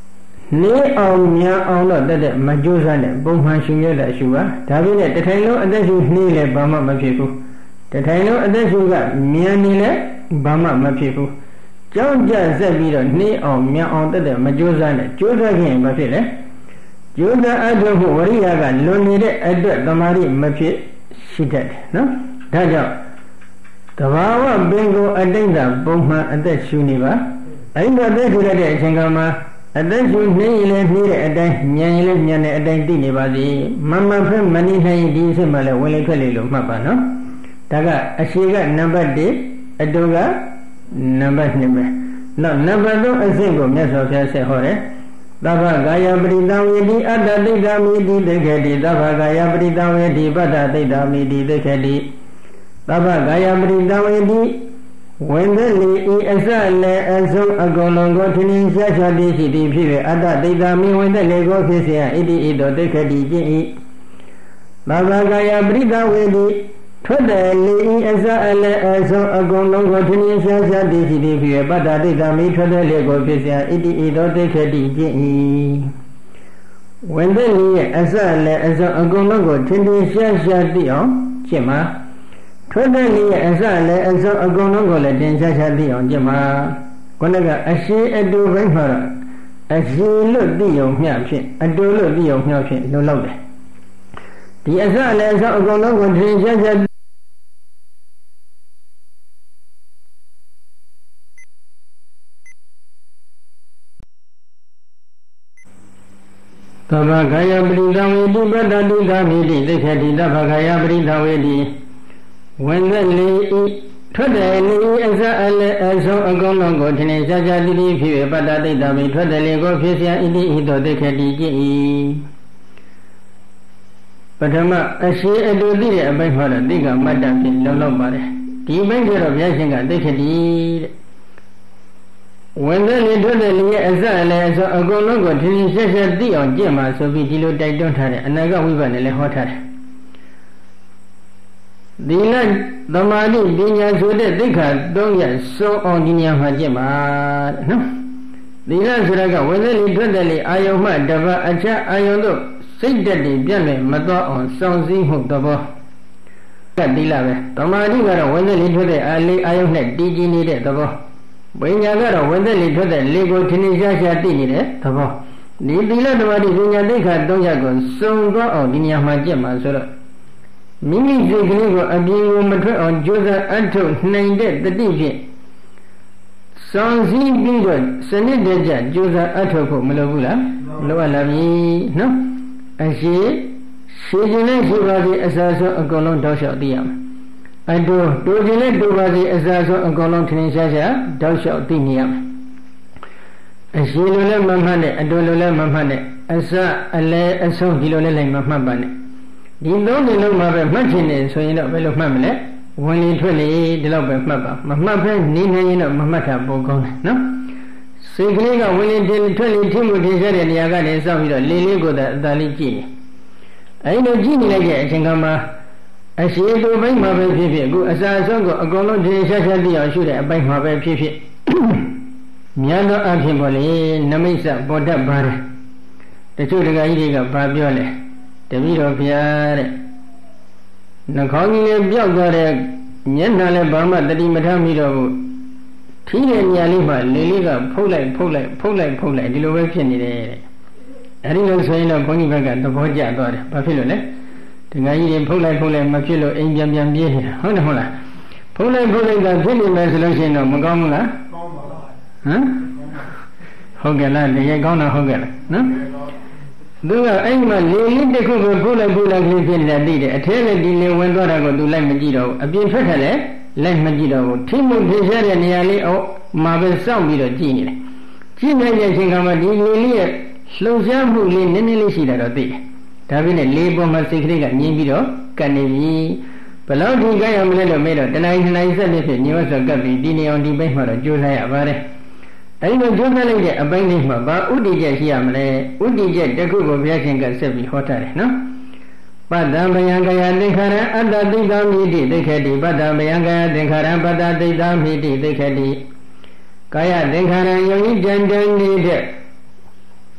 နေအောင်မြန်အောင်တော့တက်တဲ့မကြိုးစားနဲ့ပုံမှန်ရှုရတာရှုပါဒါပြည့်နဲ့တထိုင်လုံးအသက်ရှုနှေးလဲဘာမှမဖြစ်ဘူးတထိုင်လုံးအသက်ရှုကမြန်နေလဲဘာမှမဖြစ်ဘူးကြောင်းကြဆက်ပြီးတော့နှေးအောင်မြန်အောင်တက်တဲ့မကြိုးစားနဲ့ကြိုးစားခင်ဘာဖြစ်လဲကြိုးစားအထုတ်ဖို့ဝရိယကလွန်နေတဲ့အတွက်သမာဓိမဖြစ်ရှိတတ်တယ်နော်ဒါကြောင့်တဘာဝပင်ကိုအတိတ်ကပုံမှန်အသက်ရှုနေပါအဲ့ဒီအသက်ရှုရတဲ့အချိန်ကမှအသက်ရှုနှင်းရင်လည်းနှီးတဲ့အတိုင်းညံရင်လည်းညံတဲ့အတိုင်းသိနေပါစေမမဖက်မနေနိုင်ဒီအစ်မှလည်းဝင်လေထွက်လေလို့မှတ်ပါနော်ဒါကအရှိကနံပါတ်oneအတူကနံပါတ်twoပဲနောက်နံပါတ်threeအဆင့်ကိုမြတ်စွာဘုရားဆက်ဟောတယ်သဗ္ဗကာယပရိသံဝေတိအတ္တတိတ္တမိတိသိက္ခတိသဗ္ဗကာယပရိသံဝေတိပတ္တတိတ္တမိတိသိက္ခတိသဗ္ဗကာယပရိသံဝေတိဝင်သက်လေဤအစလည်းအဆုံးအကုန်လုံးကိုထင်ထင်ရှားရှားသိရှိသည်ဖြစ်၍အတ္တတိတ္တမိဝင်သက်လေကိုဖြစ်เสียဣတိဣတောသိက္ခတိကျင့်၏သဗ္ဗကာယပရိသံဝေတိထွက်တယ်လေဤအစအလည်းအဆုံးအကုန်လုံးကိုထင်ထင်ရှားရှားသိရှိသည်ဖြစ်၍ပတ္တတိတ္တမိထွက်တယ်လေကိုဖြစ်เสียဣတိဣတောသိက္ခတိကျင့်၏ဝင်သက်လေရဲ့အစလည်းအဆုံးအကုန်လုံးကိုထင်ထင်ရှားရှားသိအောင်ကျင့်ပါထွက်တဲ့လေရဲ့အစလည်းအစုံအကုန်လုံးကိုလည်းတင်ရှားရှားသိအောင်ကြည့်မှာခုနကအရှိအတူဘိမှာတော့အရှိလို့သိုံမျှဖြင့်အတူလို့သိုံမျှဖြင့်လုံလောက်တယ်ဒီအစလည်းအစုံအကုန်လုံးကိုတင်ရှားရှားသဗ္ဗကာယပရိသံဝေတိပတ္တတိကာမိတိသိက္ခတိသဗ္ဗကာယပရိသံဝေတိဝင်သက်လေဤထွက်တယ်လေဤအစအလည်းအဆုံးအကုန်လုံးကိုထင်ထင်ရှားရှားသိသိဖြစ်၍ပတ္တတိတ္တမိထွက်တယ်လေကိုဖြစ်เสียဣတိဣတောသိက္ခတိကျင့်၏ပထမအရှိအတူသိတဲ့အပိုင်းမှာတော့သိကမတ္တဖြင့်လုံလောက်ပါတယ်ဒီအပိုင်းကျတော့ဘုရားရှင်ကသိက္ခတိတဲ့ဝင်သက်လေထွက်တယ်လေရဲ့အစအလည်းအဆုံးအကုန်လုံးကိုထင်ထင်ရှားရှားသိအောင်ကျင့်မှာဆိုပြီးဒီလိုတိုက်တွန်းထားတဲ့အနာဂတ်ဝိပဿနာလည်းဟောထားတယ်သီလသမာဓိပညာဆိုတဲ့သိက္ခာသုံးရပ်စုံအောင်ဒီနေရာမှာကျင့်ပါတဲ့နော်သီလဆိုတာကဝင်သက်လေထွက်တယ်လေအာယုံမှတပတ်အခြားအာယုံတို့စိတ်တက်တွေပြန့်လွယ်မသွားအောင်စောင့်စည်းမှုသဘောကသီလပဲသမာဓိကတော့ဝင်သက်လေထွက်တဲ့အာလေးအာယုံနဲ့တည်ကြည်နေတဲ့သဘောပညာကတော့ဝင်သက်လေထွက်တဲ့လေကိုထင်ထင်ရှားရှားသိနေတဲ့သဘောဒီသီလသမာဓိပညာသိက္ခာသုံးရပ်ကိုစုံသွားအောင်ဒီနေရာမှာကျင့်ပါဆိုတော့မိမိစိတ်ကလေးကိုအပြင်ကိုမထွက်အောင်ကြိုးစားအထုတ်နိုင်တဲ့တတိဖြင့်စောင့်စည်းပြီးတော့စနစ်တကျကြိုးစားအထုတ်ဖို့မလိုဘူးလားလိုအပ်လာပြီနော်အရှိရှိခြင်းနဲ့ရှိပါစေအစားဆုံးအကုန်လုံးတောက်လျှောက်သိရမယ်အတူတူခြင်းနဲ့တူပါစေအစားဆုံးအကုန်လုံးထင်ရှားရှားတောက်လျှောက်သိနေရမယ်အရှိလိုလည်းမမှတ်နဲ့အတူလိုလည်းမမှတ်နဲ့အစအလဲအဆုံးဒီလိုလည်းလိုက်မမှတ်ပါနဲ့ဒီသုံးနေလုံးမှာပဲမှတ်ချင်တယ်ဆိုရင်တော့ဘယ်လိုမှတ်မလဲဝင်လေထွက်လေဒီလောက်ပဲမှတ်ပါမမှတ်ဘဲနေနေရင်တော့မမှတ်တာပိုကောင်းတယ်နော်စိတ်ကလေးကဝင်လေထွက်လေထိမှုထင်ရှားတဲ့နေရာကနေစောင့်ပြီးတော့လေးလေးကိုသာအသာလေးကြည့်နေအဲဒီလိုကြည့်နေလိုက်တဲ့အချိန်ကမှအရှိတူပိုင်းမှာပဲဖြစ်ဖြစ်အခုအစာအဆုံးကိုအကုန်လုံးထင်ရှားရှားသိအောင်ရှုတဲ့အပိုင်းမှာပဲဖြစ်ဖြစ်များသောအဖြစ်ပေါ်လေနမိတ်စပေါ်တတ်ပါတယ်တချို့တက္ကကြီးတွေကဘာပြောလဲတပည့်တော်ဘုရားတဲ့နှာခေါင်းကြီးလေးပြောက်သွားတဲ့မျက်နှာလည်းဘာမှတတိမထမိတော့ဘူးထီးတဲ့ညာလေးမှလေလေးကဖုတ်လိုက်ဖုတ်လိုက်ဖုတ်လိုက်ဖုတ်လိုက်ဒီလိုပဲဖြစ်နေတယ်တဲ့အဲဒီလိုဆိုရင်တော့ဘုန်းကြီးဘက်ကသဘောကျသွားတယ်ဘာဖြစ်လို့လဲတက္ကကြီးတွေဖုတ်လိုက်ဖုတ်လိုက်မဖြစ်လို့အိမ်ပြန်ပြန်ပြေးနေတာဟုတ်တယ်ဟုတ်လားဖုတ်လိုက်ဖုတ်လိုက်ကဖြစ်နေမယ်ဆိုလို့ရှိရင်တော့မကောင်းဘူးလားကောင်းပါလားဟမ်ဟုတ်ကဲ့လားတကယ်ကောင်းတာဟုတ်ကဲ့လားနော်သူကအဲ့မှာလေလေးတစ်ခုကိုဖုတ်လိုက်ဖုတ်လိုက်ကလေးဖြစ်နေတာသိတယ်အထဲလည်းဒီလေဝင်သွားတာကိုသူလိုက်မကြည့်တော့ဘူးအပြင်ထွက်ထက်လည်းလိုက်မကြည့်တော့ဘူးထိမှုထင်ရှားတဲ့နေရာလေးအော်မှာပဲစောင့်ပြီးတော့ကြည့်နေတယ်ကြည့်နေတဲ့အချိန်ကမှဒီလေလေးရဲ့လှုပ်ရှားမှုလေးနည်းနည်းလေးရှိတာတော့သိတယ်ဒါပြင်းနဲ့လေပေါ်မှာစိတ်ကလေးကငြင်းပြီးတော့ကတ်နေပြီဘယ်လောက်ဒီကရမလဲလို့မေးတော့တဏှာနှစ်နိုင်ဆက်ဖြစ်ဖြစ်ညောဆိုကတ်ပြီးဒီနေအောင်ဒီဘက်မှာတော့ကြိုးစားရပါတယ်အဲဒီလိုကြိုးစားလိုက်တဲ့အပိုင်းလေးမှာဘာဥတည်ချက်ရှိရမလဲဥတည်ချက်တစ်ခုကိုဘုရားရှင်ကဆက်ပြီးဟောထားတယ်နော်ပတ္တံဘယံကယသင်္ခါရအတ္တသိတံမိတိသိခတိပတ္တံဘယံကယသင်္ခါရပတ္တသိတံမိတိသိခတိကာယသင်္ခါရယုံကြည်တန်တန်နေတဲ့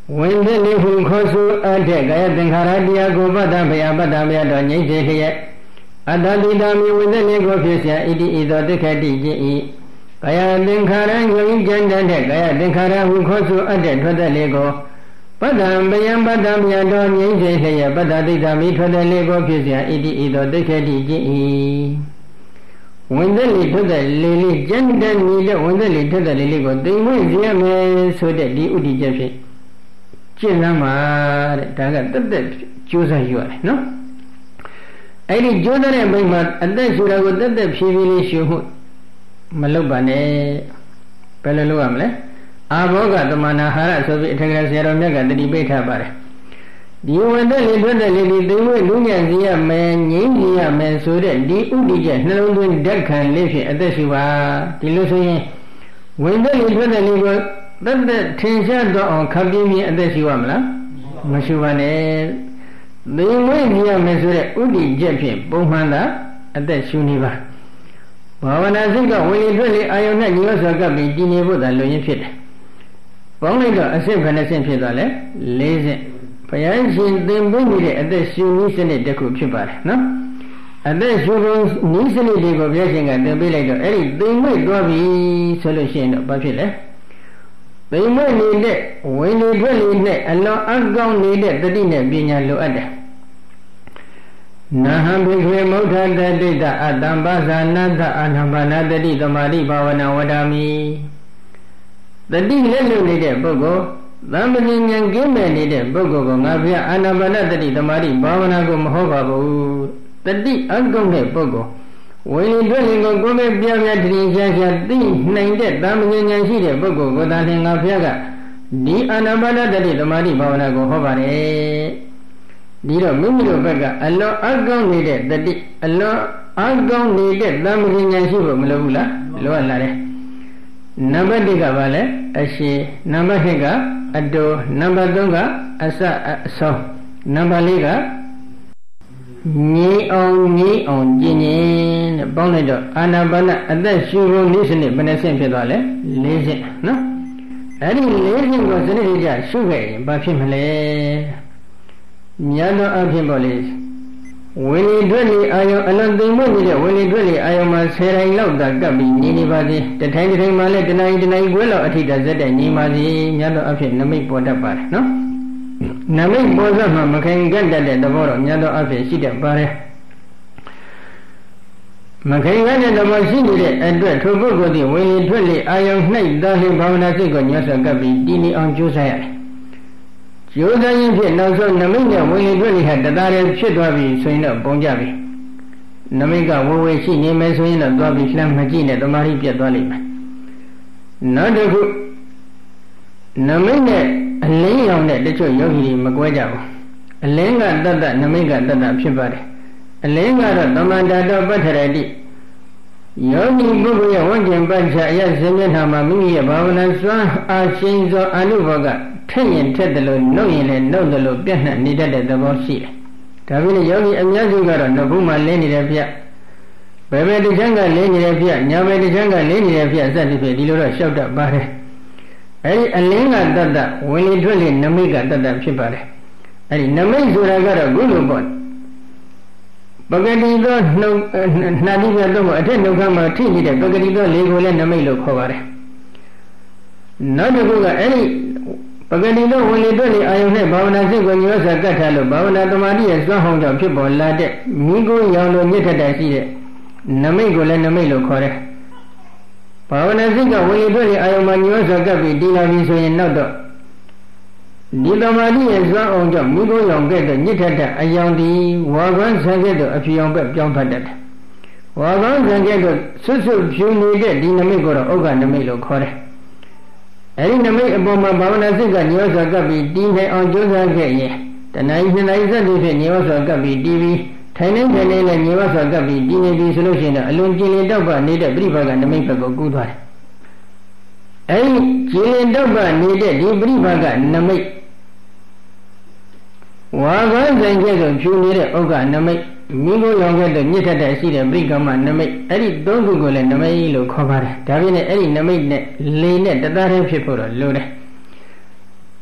ဝင်တဲ့လေးခုခေါ်ဆိုအပ်တဲ့ကာယသင်္ခါရတရားကိုပတ္တဗယပတ္တဗယတော်ငြိမ့်စေလျက်အတ္တတိတာမိဝင်တဲ့လေးကိုဖြစ်เสียဣတိဤသောတိခတိခြင်းဤကာယသင်္ခါရယုံကြည်တဲ့ကာယသင်္ခါရဟုခေါ်ဆိုအပ်တဲ့ထွက်တဲ့လေးကိုပတ္တဗယပတ္တဗယတော်ငြိမ့်စေလျက်ပတ္တတိတာမိထွက်တဲ့လေးကိုဖြစ်เสียဣတိဤသောတိခတိခြင်းဤဝင်တဲ့လေးထွက်တဲ့လေးလေးကျန်တဲ့နေတဲ့ဝင်တဲ့လေးထွက်တဲ့လေးလေးကိုသိမ့်ဝင်စေရမယ်ဆိုတဲ့ဒီဥဒိချက်ဖြစ်ကျင့်လမ်းမှာတဲ့ဒါကတက်တက်ကြိုးစားယူရတယ်နော်အဲ့ဒီကြိုးစားတဲ့ဘက်မှာအသက်ရှူတာကိုတက်တက်ဖြည်းဖြည်းလေးရှူမှုမလုပ်ပါနဲ့ဘယ်လိုလုပ်ရမလဲအာဘောဂသမဏဟာရဆိုပြီးအထက်ကဆရာတော်မြတ်ကတတိပိဋ္ဌပါတယ်ဒီဝင်တဲ့လေထွက်တဲ့လေဒီသိဝဲလူညံစီရမယ်ငြိမ့်စီရမယ်ဆိုတဲ့ဒီဥဒိကျနှလုံးသွင်းဓာတ်ခံလေးဖြင့်အသက်ရှူပါဒီလိုဆိုရင်ဝင်တဲ့လေထွက်တဲ့လေကိုတက်တက်ထင်ရှားတော့အောင်ခပ်ပြင်းပြင်းအသက်ရှူရမလားမရှူပါနဲ့သိဝဲစီရမယ်ဆိုတဲ့ဥဒိကျဖြင့်ပုံမှန်သာအသက်ရှူနေပါဘာဝနာစိတ်ကဝင်လေထွက်လေအာယုန်နဲ့ညီဝဆောကပ်ပြီးတည်နေဖို့သာလိုရင်းဖြစ်တယ်ပေါင်းလိုက်တော့အဆင့်ဘယ်နှဆင့်ဖြစ်သွားလဲ၄ဆင့်ဘုရားရှင်သင်ပေးနေတဲ့အသက်ရှူနည်းစနစ်တစ်ခုဖြစ်ပါတယ်နော်အသက်ရှူပုံနည်းစနစ်တွေကိုဘုရားရှင်ကသင်ပေးလိုက်တော့အဲ့ဒီသိမ်မွေ့သွားပြီဆိုလို့ရှိရင်တော့ဘာဖြစ်လဲသိမ်မွေ့နေတဲ့ဝင်လေထွက်လေနဲ့အလွန်အကောင်းနေတဲ့တတိနဲ့ပညာလိုအပ်တယ်နာဟံဘိက္ခေမုဋ္ဌတတိတအတ္တံပါဇာနတအာနာပါနာတတိသမာဓိဘာဝနာဝဒာမိတတိလက်လွတ်နေတဲ့ပုဂ္ဂိုလ်သမ္ပတိဉာဏ်ကင်းမဲ့နေတဲ့ပုဂ္ဂိုလ်ကငါဘုရားအာနာပါနတတိသမာဓိဘာဝနာကိုမဟုတ်ပါဘူးတတိအကုန်းတဲ့ပုဂ္ဂိုလ်ဝိညာဉ်တွေ့ရင်ကိုကိုယ်ပဲပြပြတည်ရှားရှားသိနိုင်တဲ့သမ္ပတိဉာဏ်ရှိတဲ့ပုဂ္ဂိုလ်ကိုသာလျှင်ငါဘုရားကဒီအာနာပါနတတိသမာဓိဘာဝနာကိုဟောပါတယ်ဒီတော့မိမိတို့ဘက်ကအလွန်အကောင်းနေတဲ့တတိအလွန်အကောင်းနေတဲ့သမ္ပတိဉာဏ်ရှိဖို့မလိုဘူးလားလိုအပ်လာတယ်နံပါတ်တစ်ကဘာလဲအရှိနံပါတ်နှစ်ကအတူနံပါတ်သုံးကအစအဆုံးနံပါတ်လေးကငြိအောင်ငြိအောင်ကျင့်ခြင်းတဲ့ပေါင်းလိုက်တော့အာနာပါနအသက်ရှူပုံနည်းစနစ်ဘယ်နှဆင့်ဖြစ်သွားလဲ၄ဆင့်နော်အဲ့ဒီ၄ဆင့်ကိုစနစ်ကြရှုခဲ့ရင်ဘာဖြစ်မလဲမြတ်သောအဖြစ်ပေါ်လေဝိနည်းတွေ့လေအာယုံအလွန်သိမ်မွေ့နေတဲ့ဝိနည်းတွေ့လေအာယုံမှာဆယ်တိုင်းလောက်သာကပ်ပြီးနေနေပါသေးတထိုင်တထိုင်မှာလည်းတနိုင်တနိုင်ခွဲလောက်အထိတာဇက်တဲ့ညီပါသေးမြတ်သောအဖြစ်နမိတ်ပေါ်တတ်ပါတယ်နော်နမိတ်ပေါ်စမှမခိုင်ကတ်တတ်တဲ့သဘောတော့မြတ်သောအဖြစ်ရှိတတ်ပါတယ်မခိုင်ကတ်တဲ့သဘောရှိနေတဲ့အတွက်ထိုပုဂ္ဂိုလ်သည်ဝိနည်းတွေ့လေအာယုံ၌သာလျှင်ဘာဝနာစိတ်ကိုညှော့ဆော့ကပ်ပြီးတည်နေအောင်ကြိုးစားရတယ်ကျိုးစားရင်ဖြစ်နောက်ဆုံးနမိတ်နဲ့ဝိညာဉ်တွေ့ဟာတသားတည်းဖြစ်သွားပြီဆိုရင်တော့ပုံကြပြီနမိတ်ကဝဝေရှိနေမယ်ဆိုရင်တော့သွားပြီးလှမ်းမကြည့်နဲ့တမာရီပြတ်သွားလိမ့်မယ်နောက်တစ်ခုနမိတ်နဲ့အလင်းရောင်တဲ့တချို့ယောဂီတွေမကွဲကြဘူးအလင်းကတတ္တနမိတ်ကတတ္တဖြစ်ပါတယ်အလင်းကတော့သမန္တာတောပဋ္ဌရတိယောဂီပုဂ္ဂိုလ်ရဲ့ဝဉ္ဇဉ်ပတ်ချအယဇင်မျက်နှာမှာမိမိရဲ့ဘာဝနာစွမ်းအားရှိန်သောအနုဘောကထက်ရင်ထက်တယ်လို့နှုတ်ရင်လည်းနှုတ်တယ်လို့ပြန့်နှံ့နေတတ်တဲ့သဘောရှိတယ်။ဒါပေမဲ့ယောဂီအများစုကတော့နှုတ်ဘူးမှလင်းနေတဲ့ပြဘယ်ဘယ်တစ်ချမ်းကလင်းနေတဲ့ပြညာဘယ်တစ်ချမ်းကလင်းနေတဲ့ပြစသဖြင့်ဒီလိုတော့လျှောက်တတ်ပါတယ်။အဲဒီအလင်းကတတ်တတ်ဝင်လေထွက်လေနမိတ်ကတတ်တတ်ဖြစ်ပါတယ်။အဲဒီနမိတ်ဆိုတာကတော့ခုလိုပေါ့ပဂတိသောနှုတ်နှာတိပြတော့အထက်နှုတ်ခမ်းမှာထိနေတဲ့ပဂတိသောလေကိုလည်းနမိတ်လို့ခေါ်ပါတယ်။နောက်တစ်ခုကအဲဒီပဂတိသောဝင်လေတွေ့လေအာယုန်နဲ့ဘာဝနာစိတ်ကိုညှို့ဆက်ကတ်ထားလို့ဘာဝနာတမာတိရဲ့စွမ်းဟောင်းကြောင့်ဖြစ်ပေါ်လာတဲ့မိကိုရောင်လိုမြင့်ထက်တာရှိတဲ့နမိတ်ကိုလည်းနမိတ်လို့ခေါ်တယ်။ဘာဝနာစိတ်ကဝင်လေတွေ့လေအာယုန်မှာညှို့ဆက်ကပ်ပြီးတည်လာပြီဆိုရင်နောက်တော့ဒီတမာတိရဲ့စွမ်းအောင်ကြောင့်မိကိုရောင်ကဲ့သို့ညစ်ထက်တဲ့အယောင်ဒီဝါကွမ်းဆံကဲ့သို့အဖြူရောင်ပဲပြောင်းဖတ်တတ်တယ်။ဝါကွမ်းဆံကဲ့သို့ဆွတ်ဆွတ်ဖြူနေတဲ့ဒီနမိတ်ကိုတော့ဥက္ကနမိတ်လို့ခေါ်တယ်။အဲဒီနမိတ်အပေါ်မှာဘာဝနာစိတ်ကညှို့ဆော်ကပ်ပြီးတည်နေအောင်ကြိုးစားခဲ့ရင်တဏှာနှစ်နိုင်စက်တွေဖြင့်ညှို့ဆော်ကပ်ပြီးတည်ပြီးထိုင်နေထိုင်နေလည်းညှို့ဆော်ကပ်ပြီးတည်နေပြီဆိုလို့ရှိရင်တော့အလွန်ကြည်လင်တောက်ပနေတဲ့ပြိပါကနမိတ်ဘက်ကိုကူးသွားတယ်။အဲဒီကြည်လင်တောက်ပနေတဲ့ဒီပြိပါကနမိတ်ဝါကွမ်းဆိုင်ကျဲဆိုဖြူနေတဲ့ဥက္ကနမိတ်မိကိုရောင်ကဲ့သို့ညစ်ထက်တဲ့ရှိတဲ့ပြိကမနမိတ်အဲ့ဒီသုံးခုကိုလည်းနမိတ်လို့ခေါ်ပါတယ်ဒါပြင်းနဲ့အဲ့ဒီနမိတ်နဲ့လေနဲ့တသားတည်းဖြစ်ဖို့တော့လိုတယ်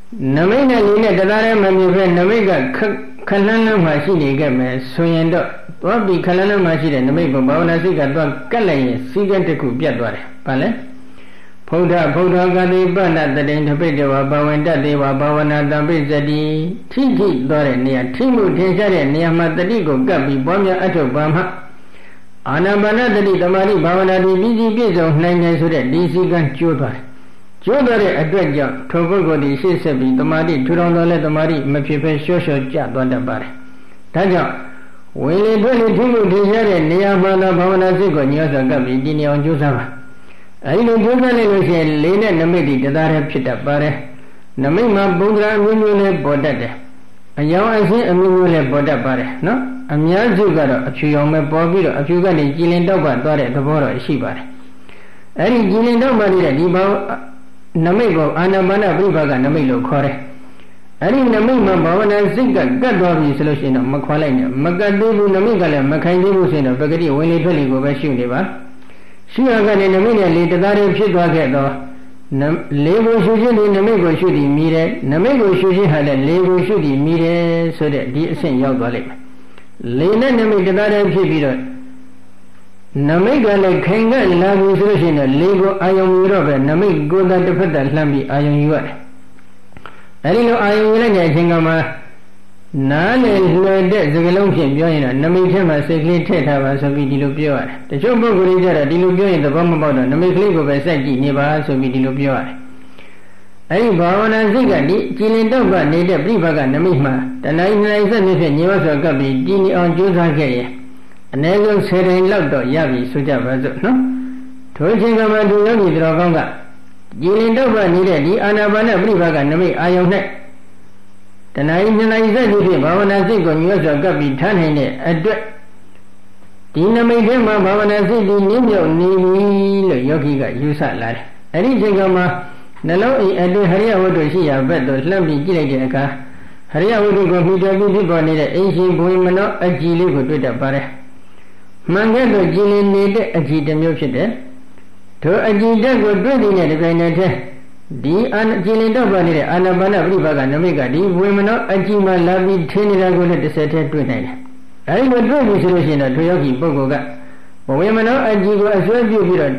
နမိတ်နဲ့လေးနဲ့တရားရဲမမြင်ပဲနမိတ်ကခလန်းလန်းမှရှိနေခဲ့မယ်ဆိုရင်တော့သွားပြီးခလန်းလန်းမှရှိတဲ့နမိတ်ကိုဘာဝနာစိတ်ကသွားကတ်လိုက်ရင်စီကံတစ်ခုပြတ်သွားတယ်။ဘာလဲ။ဖုဒ္ဓဖုဒ္ဓဂတိပဏတတိန်တပိတဝဘာဝန္တတေဝဘာဝနာတံပိစတိထိထိသွားတဲ့နေရာထိမှုထင်ရှားတဲ့နေရာမှာတတိကိုကပ်ပြီးပွားများအထုတ်ပါမှအာနာပါနတတိတမာတိဘာဝနာတိပြီးစီပြည့်စုံနိုင်တယ်ဆိုတဲ့ဒီစီကံကျိုးသွားတယ်။ကျိုးသွားတဲ့အတွက်ကြောင့်ထိုပုဂ္ဂိုလ်ဒီရှေ့ဆက်ပြီးတမာတိထူထောင်တော်လဲတမာတိမဖြစ်ဘဲရှော့ရှော့ကျသွားတတ်ပါတယ်။ဒါကြောင့်ဝင်လေထွက်လေထိမှုထင်ရှားတဲ့နေရာမှာတော့ဘာဝနာစိတ်ကိုညှောစွာကပ်ပြီးတည်နေအောင်ကြိုးစားပါအဲဒီလိုကြိုးစားလိုက်လို့ရှိရင်လေးနဲ့နမိတ်ဒီတရားရဖြစ်တတ်ပါတယ်နမိတ်မှာပုံသဏ္ဍာန်အမျိုးမျိုးနဲ့ပေါ်တတ်တယ်အယောင်အဆင်းအမျိုးမျိုးနဲ့ပေါ်တတ်ပါတယ်နော်အများစုကတော့အဖြူရောင်ပဲပေါ်ပြီးတော့အဖြူကနေကြည်လင်တောက်ပသွားတဲ့သဘောတော့ရှိပါတယ်အဲဒီကြည်လင်တောက်ပနေတဲ့ဒီဘောနမိတ်ကိုအာနာပါနပြိပါကနမိတ်လို့ခေါ်တယ်အဲဒီနမိတ်မှာဘာဝနာစိတ်ကကတ်သွားပြီဆိုလို့ရှိရင်တော့မခွာလိုက်နဲ့မကတ်သေးဘူးနမိတ်ကလည်းမခိုင်သေးဘူးဆိုရင်တော့ပဂတိဝင်လေထွက်လေကိုပဲရှုနေပါရှုရကနေနမိတ်နဲ့လေတရားတွေဖြစ်သွားခဲ့တော့လေကိုရှုခြင်းဒီနမိတ်ကိုရှုပြီးမြည်တယ်နမိတ်ကိုရှုခြင်းဟာလည်းလေကိုရှုပြီးမြည်တယ်ဆိုတဲ့ဒီအဆင့်ရောက်သွားလိမ့်မယ်လေနဲ့နမိတ်တရားတွေဖြစ်ပြီးတော့နမိတ်ကလည်းခိုင်ကလာပြီဆိုလို့ရှိရင်လေကိုအာယုံယူတော့ပဲနမိတ်ကိုယ်သာတစ်ဖက်တည်းလှမ်းပြီးအာယုံယူရတယ်အဲဒီလိုအာယုံယူလိုက်တဲ့အချိန်ကမှနားနဲ့လွယ်တဲ့စကားလုံးဖြင့်ပြောရင်တော့နမိတ်ထဲမှာစိတ်ကလေးထည့်ထားပါဆိုပြီးဒီလိုပြောရတယ်။တချို့ပုဂ္ဂိုလ်တွေကြတော့ဒီလိုပြောရင်သဘောမပေါက်တော့နမိတ်ကလေးကိုပဲစိုက်ကြည့်နေပါဆိုပြီးဒီလိုပြောရတယ်။အဲဒီဘာဝနာစိတ်ကဒီကြည်လင်တော့ကနေတဲ့ပြိပကနမိတ်မှာတဏှာနှိုင်းဆက်နေဖြင့်ညေဝဆိုကပ်ပြီးတည်နေအောင်ကြိုးစားခဲ့ရင်အနည်းဆုံးဆယ်တိုင်လောက်တော့ရပြီဆိုကြပါစို့နော်။ထိုအချိန်ကမှသူယောဂီတော်ကောင်းကကြည်လင်တော့ကနေတဲ့ဒီအာနာပါနပြိပကနမိတ်အာယုံနဲ့တဏှာဤနှစ်နိုင်ဆက်ဖြစ်ဘာဝနာစိတ်ကိုညွှန်စွာကပ်ပြီးထားနိုင်တဲ့အတွက်ဒီနမိတ်ထဲမှာဘာဝနာစိတ်ဒီနင်းမြောက်နေပြီလို့ယောဂီကယူဆလာတယ်။အဲဒီချိန်ကမှနှလုံးအိမ်အတွင်းဟရိယဝတ္ထုရှိရာဘက်သို့လှမ်းပြီးကြည့်လိုက်တဲ့အခါဟရိယဝတ္ထုကိုမှီတော်ပြီးဖြစ်ပေါ်နေတဲ့အိမ်ရှင်ဘုရင်မနောအကြည်လေးကိုတွေ့တတ်ပါတယ်။မှန်ကဲ့သို့ကြည်လင်နေတဲ့အကြည်တစ်မျိုးဖြစ်တယ်။ထိုအကြည်တက်ကိုတွေ့တဲ့ဒီပိုင်းနဲ့တည်းဒီအာကြည်လင်တော့ပါနေတဲ့အာနာပါနပြိပါကနမိတ်ကဒီဝေမနောအကြည်မှလာပြီးထင်းနေတာကိုလည်းတစ်ဆက်တည်းတွေ့နိုင်တယ်။အဲဒီလိုတွေ့ပြီဆိုလို့ရှိရင်တော့ထွေယောဂီပုဂ္ဂိုလ်ကဝေမနောအကြည်ကိုအစွဲပြုပြီးတော့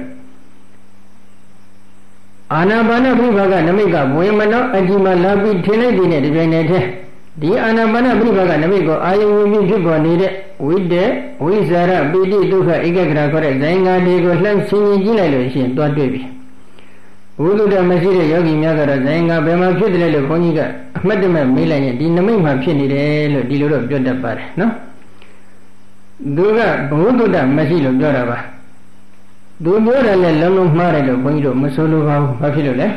အာနာပါနပြိပါကနမိတ်ကဝေမနောအကြည်မှလာပြီးထင်းလိုက်တဲ့ဒီပိုင်းနဲ့တည်းဒီအာနာပါနပြိပါကနမိတ်ကိုအာယုံဝင်ပြီးဖြစ်ပေါ်နေတဲ့ဝိတေဝိဇာရပိဋိဒုက္ခဧကဂရခေါ်တဲ့ဇိုင်းငါတွေကိုလှမ်းဆင်းရင်ကြည့်လိုက်လို့ရှိရင်တွားတွေ့ပြီဘုဒ္ဓတမရှိတဲ့ယောဂီများကတော့ဇိုင်းကဘယ်မှာဖြစ်တယ်လို့ဘုန်းကြီးကအမှတ်တမဲ့မေးလိုက်ရင်ဒီနမိတ်မှာဖြစ်နေတယ်လို့ဒီလိုတော့ပြောတတ်ပါတယ်နော်သူကဘုဒ္ဓတမရှိလို့ပြောတာပါသူပြောတယ်လည်းလုံးလုံးမှားတယ်လို့ဘုန်းကြီးတို့မဆိုလိုပါဘူးဘာဖြစ်လို့လဲ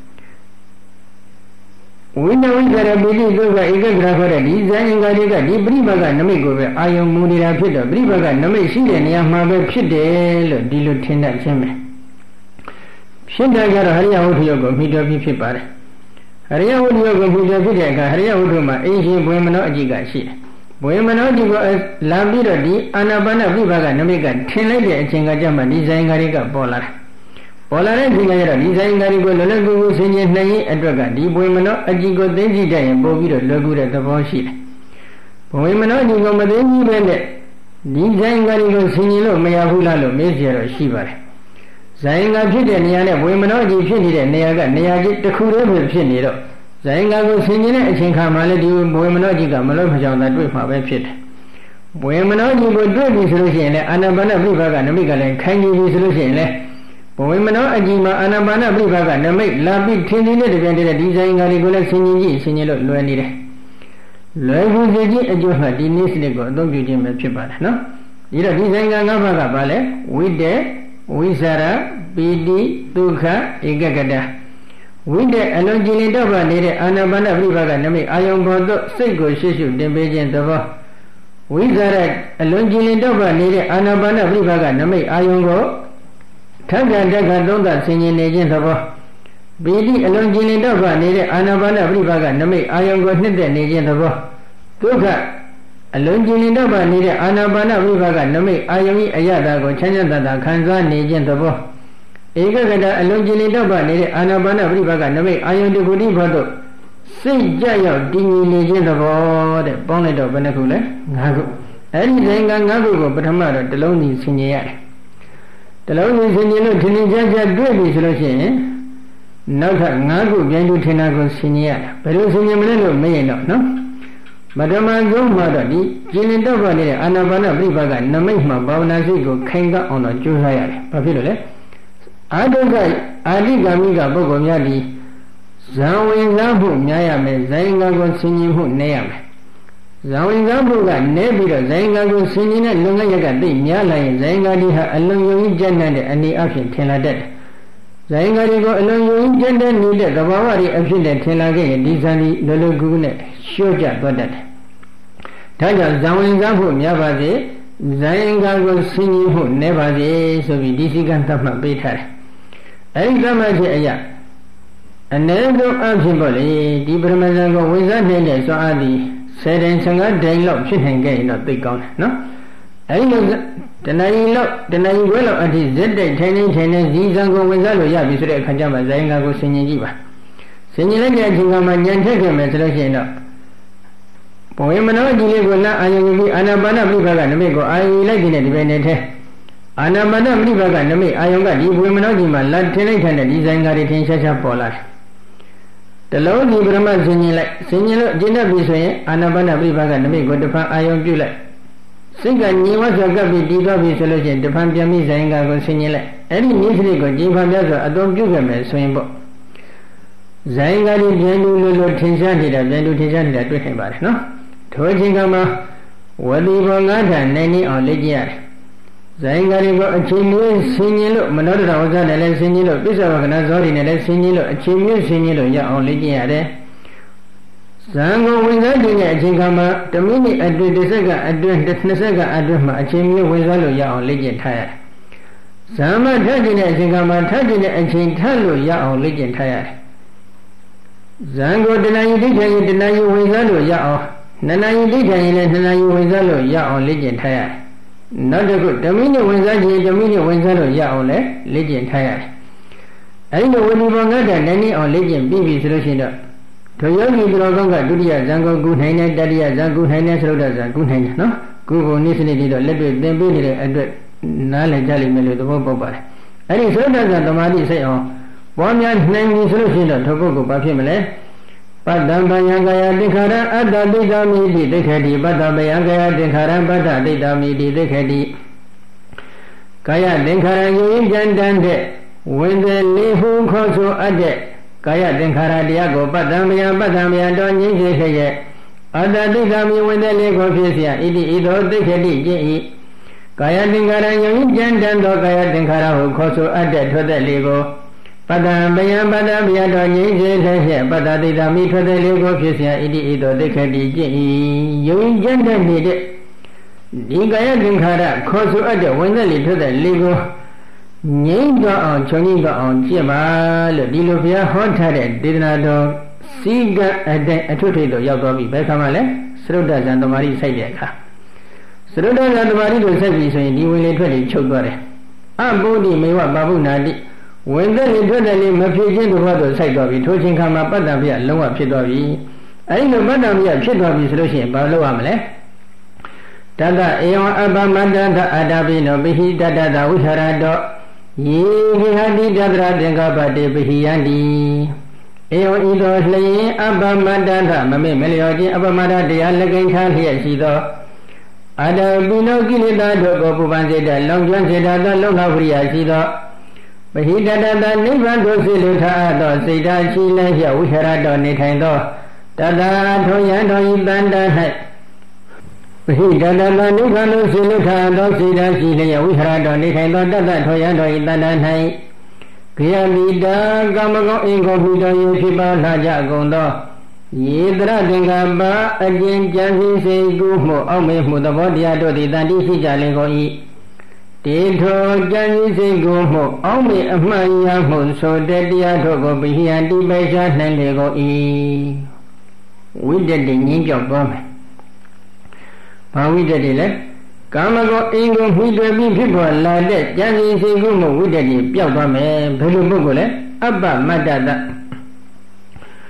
ဝိနဝိဇ္ဇရပိဋိဒုက္ခဧကဂရခေါ်တဲ့ဒီဇိုင်းကလေးကဒီပရိပါကနမိတ်ကိုပဲအာယုံမူနေတာဖြစ်တော့ပရိပါကနမိတ်ရှိတဲ့နေရာမှာပဲဖြစ်တယ်လို့ဒီလိုထင်တတ်ခြင်းပဲဖြစ်တဲ့ကြတော့ဟရိယဝတ္ထုယောကိုမိတော်ပြီးဖြစ်ပါတယ်ဟရိယဝတ္ထုယောကိုမိတော်ဖြစ်တဲ့အခါဟရိယဝတ္ထုမှာအင်းရှင်ဘွေမနောအကြည့်ကရှိတယ်ဘွေမနောအကြည့်ကိုလာပြီးတော့ဒီအာနာပါနပြိပါကနမိတ်ကထင်လိုက်တဲ့အချိန်ကကြမှာဒီဇိုင်းကားတွေကပေါ်လာတယ်ပေါ်လာတဲ့အချိန်ကကျတော့ဒီဇိုင်းကားတွေကိုလွယ်လွယ်ကူကူဆင်ခြင်နိုင်ရင်အတွက်ကဒီဘွေမနောအကြည့်ကိုသိသိတတ်ရင်ပို့ပြီးတော့လွယ်ကူတဲ့သဘောရှိတယ်ဘွေမနောအကြည့်ကိုမသိဘူးပဲနဲ့ဒီဇိုင်းကားတွေကိုဆင်ခြင်လို့မရဘူးလားလို့မေးကြတော့ရှိပါတယ်ဇိုင်းကဖြစ်တဲ့နေရာနဲ့ဝေမနောကြီးဖြစ်နေတဲ့နေရာကနေရာကြီးတစ်ခုတည်းပဲဖြစ်နေတော့ဇိုင်းကကိုဆင်ခြင်တဲ့အချိန်ခါမှလည်းဒီဝေမနောကြီးကမလို့မကြောင်သာတွေ့မှာပဲဖြစ်တယ်။ဝေမနောကြီးကိုတွေ့ပြီဆိုလို့ရှိရင်လည်းအာနာပါနပြိပါကနမိတ်ကလည်းခိုင်ကြည့်ပြီဆိုလို့ရှိရင်လည်းဝေမနောအကြီးမှာအာနာပါနပြိပါကနမိတ်လာပြီးထင်းထင်းနဲ့တပြန်တဲ့ဒီဇိုင်းကလေးကိုလည်းဆင်ခြင်ကြည့်ဆင်ခြင်လို့လွယ်နေတယ်။လွယ်ကူစေခြင်းအကျိုးဟာဒီနည်းစနစ်ကိုအသုံးပြုခြင်းပဲဖြစ်ပါတယ်နော်။ဒီတော့ဒီဇိုင်းကငါးပါးကဘာလဲဝိတေဝိဇာရပိဋိဒုက္ခဧကဂတဝိတေအလုံးကြည်လင်တော့ပါနေတဲ့အာနာပါနပြိပါကနမိတ်အာယုံဘောသို့စိတ်ကိုရှေ့ရှုတင်ပေးခြင်းသဘောဝိဇာရအလုံးကြည်လင်တော့ပါနေတဲ့အာနာပါနပြိပါကနမိတ်အာယုံကိုထပ်ပြန်တက်ခါသုံးသဆင်ခြင်နေခြင်းသဘောပိဋိအလုံးကြည်လင်တော့ပါနေတဲ့အာနာပါနပြိပါကနမိတ်အာယုံကိုနှစ်သက်နေခြင်းသဘောဒုက္ခအလုံးကြည်လင်တော့ပါနေတဲ့အာနာပါနပြိပါကနမိတ်အာယုံဤအယတာကိုချမ်းချမ်းသာသာခံစားနေခြင်းသဘောဧကဂတအလုံးကြည်လင်တော့ပါနေတဲ့အာနာပါနပြိပါကနမိတ်အာယုံတခုတိဘောသို့စိတ်ကြရောက်တည်ငြိမ်နေခြင်းသဘောတဲ့ပေါင်းလိုက်တော့ဘယ်နှခုလဲငါးခုအဲ့ဒီဇင်္ဂငါးခုကိုပထမတော့တစ်လုံးစီဆင်ញင်ရတယ်တစ်လုံးစီဆင်ញင်လို့ထင်ထင်ရှားရှားတွေ့ပြီဆိုလို့ရှိရင်နောက်ထပ်ငါးခုပြန်တူထင်တာကိုဆင်ញင်ရတယ်ဘယ်လိုဆင်ញင်မလဲလို့မေးရင်တော့နော်ပထမဆုံးမှာတော့ဒီကျင်တော့ပါနေတဲ့အာနာပါနပြိပါကနမိတ်မှာဘာဝနာစိတ်ကိုခိုင်ကအောင်တော့ကြိုးစားရတယ်ဘာဖြစ်လို့လဲအာဒုက္ခအာဓိကမိကပုဂ္ဂိုလ်များဒီဇံဝင်စားမှုများရမယ်ဇိုင်းကကိုဆင်ញင်မှုနည်းရမယ်ဇံဝင်စားမှုကနည်းပြီးတော့ဇိုင်းကကိုဆင်ញင်တဲ့လုံငရက်ကသိများလာရင်ဇိုင်းကဒီဟာအလုံးယုံကြည်တဲ့အနေအချင်းထင်လာတတ်တယ်ဇိုင်းကဒီကိုအလုံးယုံကြည်တဲ့နေတဲ့သဘာဝတွေအဖြစ်နဲ့ထင်လာခဲ့ရင်ဒီဇံဒီလောလောကူကူနဲ့လျှော့ကျသွားတတ်တယ်ဒါကြောင့်ဇံဝင်စားမှုများပါစေဇိုင်းကကိုဆင်ញင်မှုနည်းပါစေဆိုပြီးဒီစီကံသတ်မှတ်ပေးထားတယ်အဲဒီသတ်မှတ်ချက်အရာအနည်းဆုံးအဖြစ်ပေါ့လေဒီပရမဇန်ကိုဝင်စားနေတဲ့စွမ်းအားသည်ဆယ်တိုင်ဆယ်ငါးတိုင်လောက်ဖြစ်နိုင်ခဲ့ရင်တော့သိကောင်းတယ်နော်အဲဒီလိုတဏှာကြီးလောက်တဏှာကြီးခွဲလောက်အထိဇက်တိုက်ထိုင်နေထိုင်နေဇီဇံကိုဝင်စားလို့ရပြီဆိုတဲ့အခါကျမှဇိုင်းကကိုဆင်ញင်ကြည့်ပါဆင်ញင်လိုက်တဲ့အချိန်ကမှညံထက်ခဲ့မယ်ဆိုလို့ရှိရင်တော့ဘဝမနောကြည်လေးကိုနာအာယုန်ကြီးအာနာပါနပြိပါကနမိတ်ကိုအာယုန်လိုက်တဲ့ဒီပဲနဲ့ထဲအာနာပါနပြိပါကနမိတ်အာယုန်ကဒီဘဝမနောကြည်မှာလက်ထင်းလိုက်တဲ့ဒီဇိုင်းကတွေထင်ရှားရှားပေါ်လာတယ်တလုံးဒီပရမဆင်ញင်လိုက်ဆင်ញင်လို့အကျဉ်းတ်ပြီဆိုရင်အာနာပါနပြိပါကနမိတ်ကိုတစ်ဖန်အာယုန်ပြုလိုက်စိတ်ကညီဝတ်စွာကပ်ပြီးတည်သွားပြီဆိုလို့ရှိရင်တစ်ဖန်ပြန်ပြီးဇိုင်းကကိုဆင်ញင်လိုက်အဲ့ဒီနည်းစနစ်ကိုကြည်ဖန်ပြဆိုအသုံးပြုခဲ့မယ်ဆိုရင်ပေါ့ဇိုင်းကတွေပြန်လို့လို့ထင်ရှားနေတာပြန်လို့ထင်ရှားနေတာတွေ့နိုင်ပါတယ်နော်ထိုအချိန်ကမှဝတိဘောငါးဌာနိုင်နေအောင်လေ့ကျင့်ရတယ်ဇိုင်းကတွေကိုအချိန်မျိုးဆင်ញင်လို့မနောတရဝဇ္ဇနဲ့လည်းဆင်ញင်လို့ပိဿဝကနာဇောတွေနဲ့လည်းဆင်ញင်လို့အချိန်မျိုးဆင်ញင်လို့ရအောင်လေ့ကျင့်ရတယ်ဇံကိုဝင်စားတဲ့အချိန်ကမှတမိနစ်အတွင်းတစ်စက္ကန့်အတွင်းနှစ်စက္ကန့်အတွင်းမှာအချိန်မျိုးဝင်စားလို့ရအောင်လေ့ကျင့်ထားရတယ်ဇံမထကျင်တဲ့အချိန်ကမှထကျင်တဲ့အချိန်ထလို့ရအောင်လေ့ကျင့်ထားရတယ်ဇံကိုတဏှာယိဋ္ဌာယိတဏှာယိဝင်စားလို့ရအောင်နှစ်နာရီဒိဋ္ဌာရင်လည်းနှစ်နာရီဝင်စားလို့ရအောင်လေ့ကျင့်ထားရတယ်။နောက်တစ်ခုဓမိနဲ့ဝင်စားခြင်းဓမိနဲ့ဝင်စားလို့ရအောင်လည်းလေ့ကျင့်ထားရတယ်။အဲဒီလိုဝိနည်းဘောငတ်တဲ့နိုင်နေအောင်လေ့ကျင့်ပြီးပြီဆိုလို့ရှိရင်တော့ထိုယောဂီသူတော်ကောင်းကဒုတိယဇံကိုကုနိုင်တဲ့တတိယဇံကုနိုင်တဲ့သရုပ်ဒဇံကုနိုင်တယ်နော်။ကုကိုနိစ္စနေပြီးတော့လက်တွေ့သင်ပေးနေတဲ့အတွက်နားလည်ကြလိမ့်မယ်လို့သဘောပေါက်ပါတယ်။အဲဒီသရုပ်ဒဇံသမာဓိစိတ်အောင်ပွားများနိုင်ပြီဆိုလို့ရှိရင်တော့ထိုပုဂ္ဂိုလ်ဘာဖြစ်မလဲပတ္တံပယံကာယသင်္ခါရအတ္တတိတမိတိသိက္ခတိပတ္တပယံကာယသင်္ခါရပတ္တတိတမိတိသိက္ခတိကာယသင်္ခါရယုံကြံတန်တဲ့ဝင်တဲ့လေးဟုခေါ်ဆိုအပ်တဲ့ကာယသင်္ခါရတရားကိုပတ္တံပယံပတ္တံပယံတော်ငြိစေခဲ့ရဲ့အတ္တတိတမိဝင်တဲ့လေးကိုဖြစ်เสียဣတိဣသောသိက္ခတိကျင့်၏ကာယသင်္ခါရယုံကြံတန်သောကာယသင်္ခါရဟုခေါ်ဆိုအပ်တဲ့ထွက်တဲ့လေးကိုပတ္တံပယံပတ္တပယတော်ငြိစေခဲ့ရဲ့ပတ္တတိတမိထွက်တဲ့လေးကိုဖြစ်เสียဣတိဣသောသိက္ခတိကျင့်၏ယုံကြံတဲ့နေတဲ့ဒီကာယသင်္ခါရခေါ်ဆိုအပ်တဲ့ဝင်တဲ့လေးထွက်တဲ့လေးကိုငြိမ့်တော့အောင်ချုပ်ငြိမ့်တော့အောင်ကျင့်ပါလို့ဒီလိုဘုရားဟောထားတဲ့ဒေသနာတော်စီကအတိုင်းအထွတ်ထိပ်တော့ရောက်သွားပြီဘယ်ခါမှလဲသရုပ်ဒဇံသမารိစိုက်တဲ့အခါသရုပ်ဒဇံသမารိကိုစိုက်ပြီဆိုရင်ဒီဝင်လေထွက်လေချုပ်သွားတယ်အပုဒ္ဓိမေဝပါပုနာတိဝင်တဲ့လေထွက်တဲ့လေမဖြစ်ခြင်းတစ်ခါတော့စိုက်သွားပြီထိုချိန်ခါမှာပတ္တံပြလုံးဝဖြစ်သွားပြီအဲဒီလိုပတ္တံပြဖြစ်သွားပြီဆိုလို့ရှိရင်ဘာလုပ်ရမလဲတတအေယံအပ္ပမတ္တသအတ္တပိနောပိဟိတတတဝိဟရတောယေဟိဟတိတတရသင်္ကပ္ပတေပိဟိယန္တိအေယံဤသောလျင်အပ္ပမတ္တသမမေ့မလျော်ခြင်းအပ္ပမတ္တတရားလက်ကိန်းထားလျက်ရှိသောအတ္တပိနောကိလေသာတို့ကိုပူပန်စေတတ်လောင်ကျွမ်းစေတတ်သောလုံလောက်ဝိရိယရှိသောပဟိတတတနိဗ္ဗာန်သို့စိလူထားသောစိတ်ဓာတ်ရှိလည်းရဝိဟရတော်နေထိုင်သောတတထောယံတော်ဤတန်တ၌ပဟိတတတနိဗ္ဗာန်သို့စိလူထားသောစိတ်ဓာတ်ရှိလည်းရဝိဟရတော်နေထိုင်သောတတထောယံတော်ဤတန်တ၌ခယမိတာကာမဂုဏ်အင်္ဂုံဟူတော်၏ဖြစ်ပါလာကြကုန်သောယေတရသင်္ကပ္ပအကျဉ်းကြံစည်စေကူမှုအောက်မေ့မှုသဘောတရားတို့သည်တန်တိရှိကြလေကုန်၏တေထောကြံစည်စေကူမှုအောက်မေ့အမှန်ရမှုဆိုတဲ့တရားတို့ကိုပိဟိယတိပိရှားနိုင်လေကုန်၏ဝိတ္တတိငြင်းကြောက်သွားမယ်ဘာဝိတ္တတိလဲကာမဂုဏ်အင်္ဂုံမှီတွေ့ပြီးဖြစ်ပေါ်လာတဲ့ကြံစည်စေကူမှုဝိတ္တတိပျောက်သွားမယ်ဘယ်လိုပုဂ္ဂိုလ်လဲအပ္ပမတ္တတ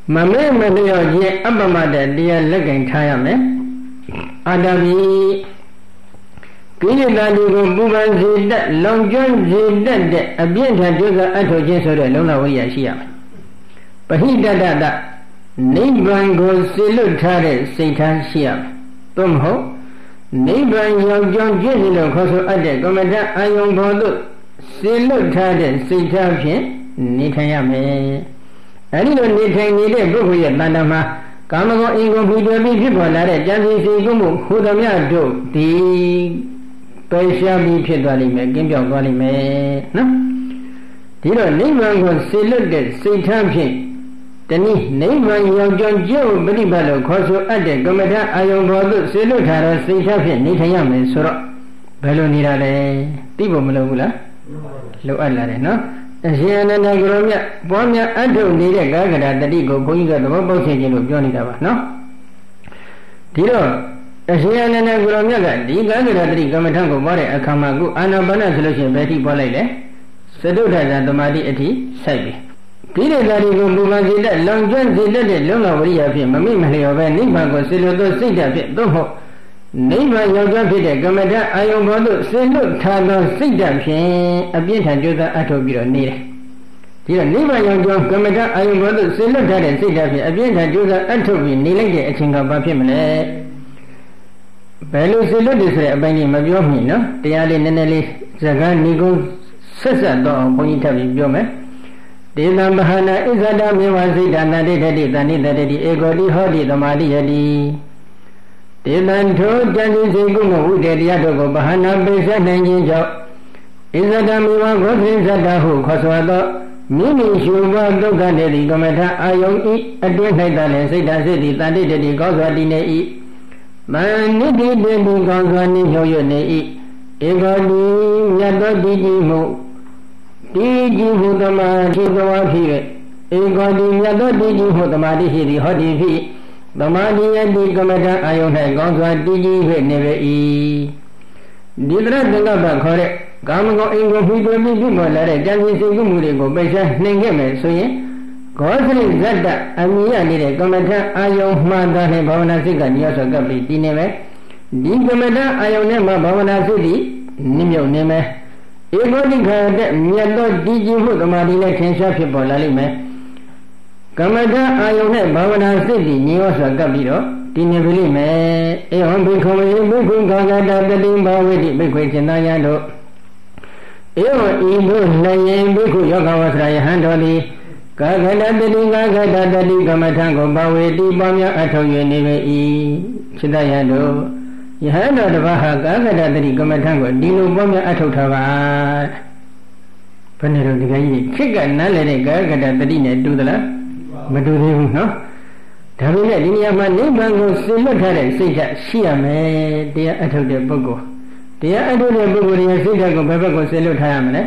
မမဲမလျော့ခြင်းအပ္ပမတ္တတရားလက်ကင်ထားရမယ်အာတပိကိလေသာတွေကိုပူပန်စေတတ်လောင်ကျွမ်းစေတတ်တဲ့အပြည့်ထန်ကြိုးစားအထောက်ခြင်းဆိုတဲ့လုံလဝိရိယရှိရမယ်ပဟိတတတနိဗ္ဗာန်ကိုစေလွတ်ထားတဲ့စိတ်ထားရှိရမယ်သို့မဟုတ်နိဗ္ဗာန်ရောက်ကြောင်းပြည့်စုံလို့ခေါ်ဆိုအပ်တဲ့ကမ္မဋ္ဌအာယုံဘောသို့စေလွတ်ထားတဲ့စိတ်ထားဖြင့်နေထိုင်ရမယ်အဲဒီလိုနေထိုင်နေတဲ့ပုဂ္ဂိုလ်ရဲ့တဏ္ဍာမှာကာမဂုဏ်အင်္ဂုံပြီးတွေ့ပြီးဖြစ်ပေါ်လာတဲ့ကြံစည်စိတ်ကူးမှုဟူသမျှတို့ဒီပယ်ရှားပြီးဖြစ်သွားလိမ့်မယ်ကင်းပြောက်သွားလိမ့်မယ်နော်ဒီတော့နိဗ္ဗာန်ကိုစေလွတ်တဲ့စိတ်ထားဖြင့်တနည်းနိဗ္ဗာန်ရောက်ကြောင်းကျင့်ပฏิပတ်လို့ခေါ်ဆိုအပ်တဲ့ကမ္မဋ္ဌအာယုံဘောသို့စေလွတ်ထားတဲ့စိတ်ထားဖြင့်နေထိုင်ရမယ်ဆိုတော့ဘယ်လိုနေတာလဲသိဖို့မလိုဘူးလားလိုအပ်လာတယ်နော်အရှင်အနန္ဒဂရောမြတ်ပွားများအထုတ်နေတဲ့ကာကရာတတိကိုဘုန်းကြီးကသဘောပေါက်ခြင်းလို့ပြောနေတာပါနော်ဒီတော့အရှင်အနန္ဒဂရောမြတ်ကဒီကာကရာတတိကမ္မထံကိုပွားတဲ့အခါမှာခုအာနာပါနဆိုလို့ရှိရင်ဘယ်ထိပွားလိုက်လဲသတုထဇာသမာဓိအထိစိုက်ပြီဒီတဲ့ဓာတ်တွေကိုပူပန်စေတတ်လောင်ကျွမ်းစေတတ်တဲ့လုံလဝရိယဖြင့်မမိမလျော်ပဲနိဗ္ဗာန်ကိုစေလိုသောစိတ်ဓာတ်ဖြင့်သို့မဟုတ်နိဗ္ဗာန်ရောက်ကြောင်းဖြစ်တဲ့ကမ္မဋ္ဌအာယုံဘောသို့စေလွတ်ထားသောစိတ်ဓာတ်ဖြင့်အပြည့်ထန်ကြိုးစားအထောက်ပြီးတော့နေတယ်ဒီတော့နိဗ္ဗာန်ရောက်ကြောင်းကမ္မဋ္ဌအာယုံဘောသို့စေလွတ်ထားတဲ့စိတ်ဓာတ်ဖြင့်အပြည့်ထန်ကြိုးစားအထောက်ပြီးနေလိုက်တဲ့အချိန်ကဘာဖြစ်မလဲဘယ်လိုစေလွတ်တယ်ဆိုတဲ့အပိုင်းကြီးမပြောမိနော်တရားလေးနည်းနည်းလေးစကားညီကုန်းဆက်ဆက်တော့အောင်ဘုန်းကြီးထပ်ပြီးပြောမယ်ဒေသံမဟာနာဣဇဒမေဝစိတ်ဓာနာတိတတိတဏိတတိဧကောတိဟောတိသမာတိယတိဒေသံထိုတန်ကြီးစိတ်ကုမဝိတေတရားတို့ကိုဗဟာနာပိစနိုင်ခြင်းကြောင့်ဣဇဒမေဝဂောပိဇဒဟုခေါ်ဆိုသောမိမိရှုဘဒုက္ခတေတိကမ္မထအာယုံဤအတွင်း၌တလည်းစိတ်ဓာစိတ်တိတတိတတိကောစွာတည်နေ၏မနိတိတေတိကောစွာနိညှို့ရနေ၏ဧကောတိမြတ်သောတည်ကြည်မှုတည်ကြည်မှုသမာဓိတော်ဖြစ်၍ဧကောတိမြတ်သောတည်ကြည်မှုသမာဓိရှိသည်ဟောတိဖြစ်သမာဓိယတိကမ္မထအာယုန်၌ကောင်းစွာတည်ကြည်၍နေပေ၏ဒီတရသင်္ကပ္ပခေါ်တဲ့ကာမဂုဏ်အင်္ဂုံပြီးတွေ့ပြီးဖြစ်ပေါ်လာတဲ့ကြံစည်စိတ်ကူးမှုတွေကိုပိတ်ရှားနှိမ်ခဲ့မယ်ဆိုရင်ဂောသရိဇတ္တအမိယနေတဲ့ကမ္မထအာယုန်မှန်တာနဲ့ဘာဝနာစိတ်ကညောဆောကပ်ပြီးတည်နေမယ်ဒီကမ္မထအာယုန်နဲ့မှဘာဝနာစိတ်ဒီနစ်မြုပ်နေမယ်ဧကောတိခါတဲ့မြတ်သောတည်ကြည်မှုသမာဓိနဲ့ထင်ရှားဖြစ်ပေါ်လာလိမ့်မယ်ကမ္မထအာယုန်နဲ့ဘာဝနာစိတ်ဒီညောဆောကပ်ပြီးတော့တည်နေပြီလိမ့်မယ်အေဟောဘိက္ခဝေဘိက္ခုကာကတတတိဘာဝိတိဘိက္ခွေရှင်သာယံတို့ဧဝံဤတို့လည်းယင်ဘိက္ခုယောဂဝဆရာယဟန်တော်သည်ကာကတတတိကာကတတတိကမ္မထကိုဘာဝေတိပွားများအထောက်၍နေပေ၏ရှင်သာယံတို့ယဟန်တော်တစ်ပါးဟာကာကတတတိကမ္မထကိုဒီလိုပွားများအထောက်ထားပါဘယ်နဲ့တော့ဒီကကြီးခက်ကနားလည်တဲ့ကာကတတတိနဲ့တူသလားမတူသေးဘူးနော်ဒါပေမဲ့ဒီနေရာမှာနိဗ္ဗာန်ကိုစေလွတ်ထားတဲ့စိတ်ဓာတ်ရှိရမယ်တရားအထုတ်တဲ့ပုဂ္ဂိုလ်တရားအထုတ်တဲ့ပုဂ္ဂိုလ်ရဲ့စိတ်ဓာတ်ကိုဘယ်ဘက်ကိုစေလွတ်ထားရမလဲ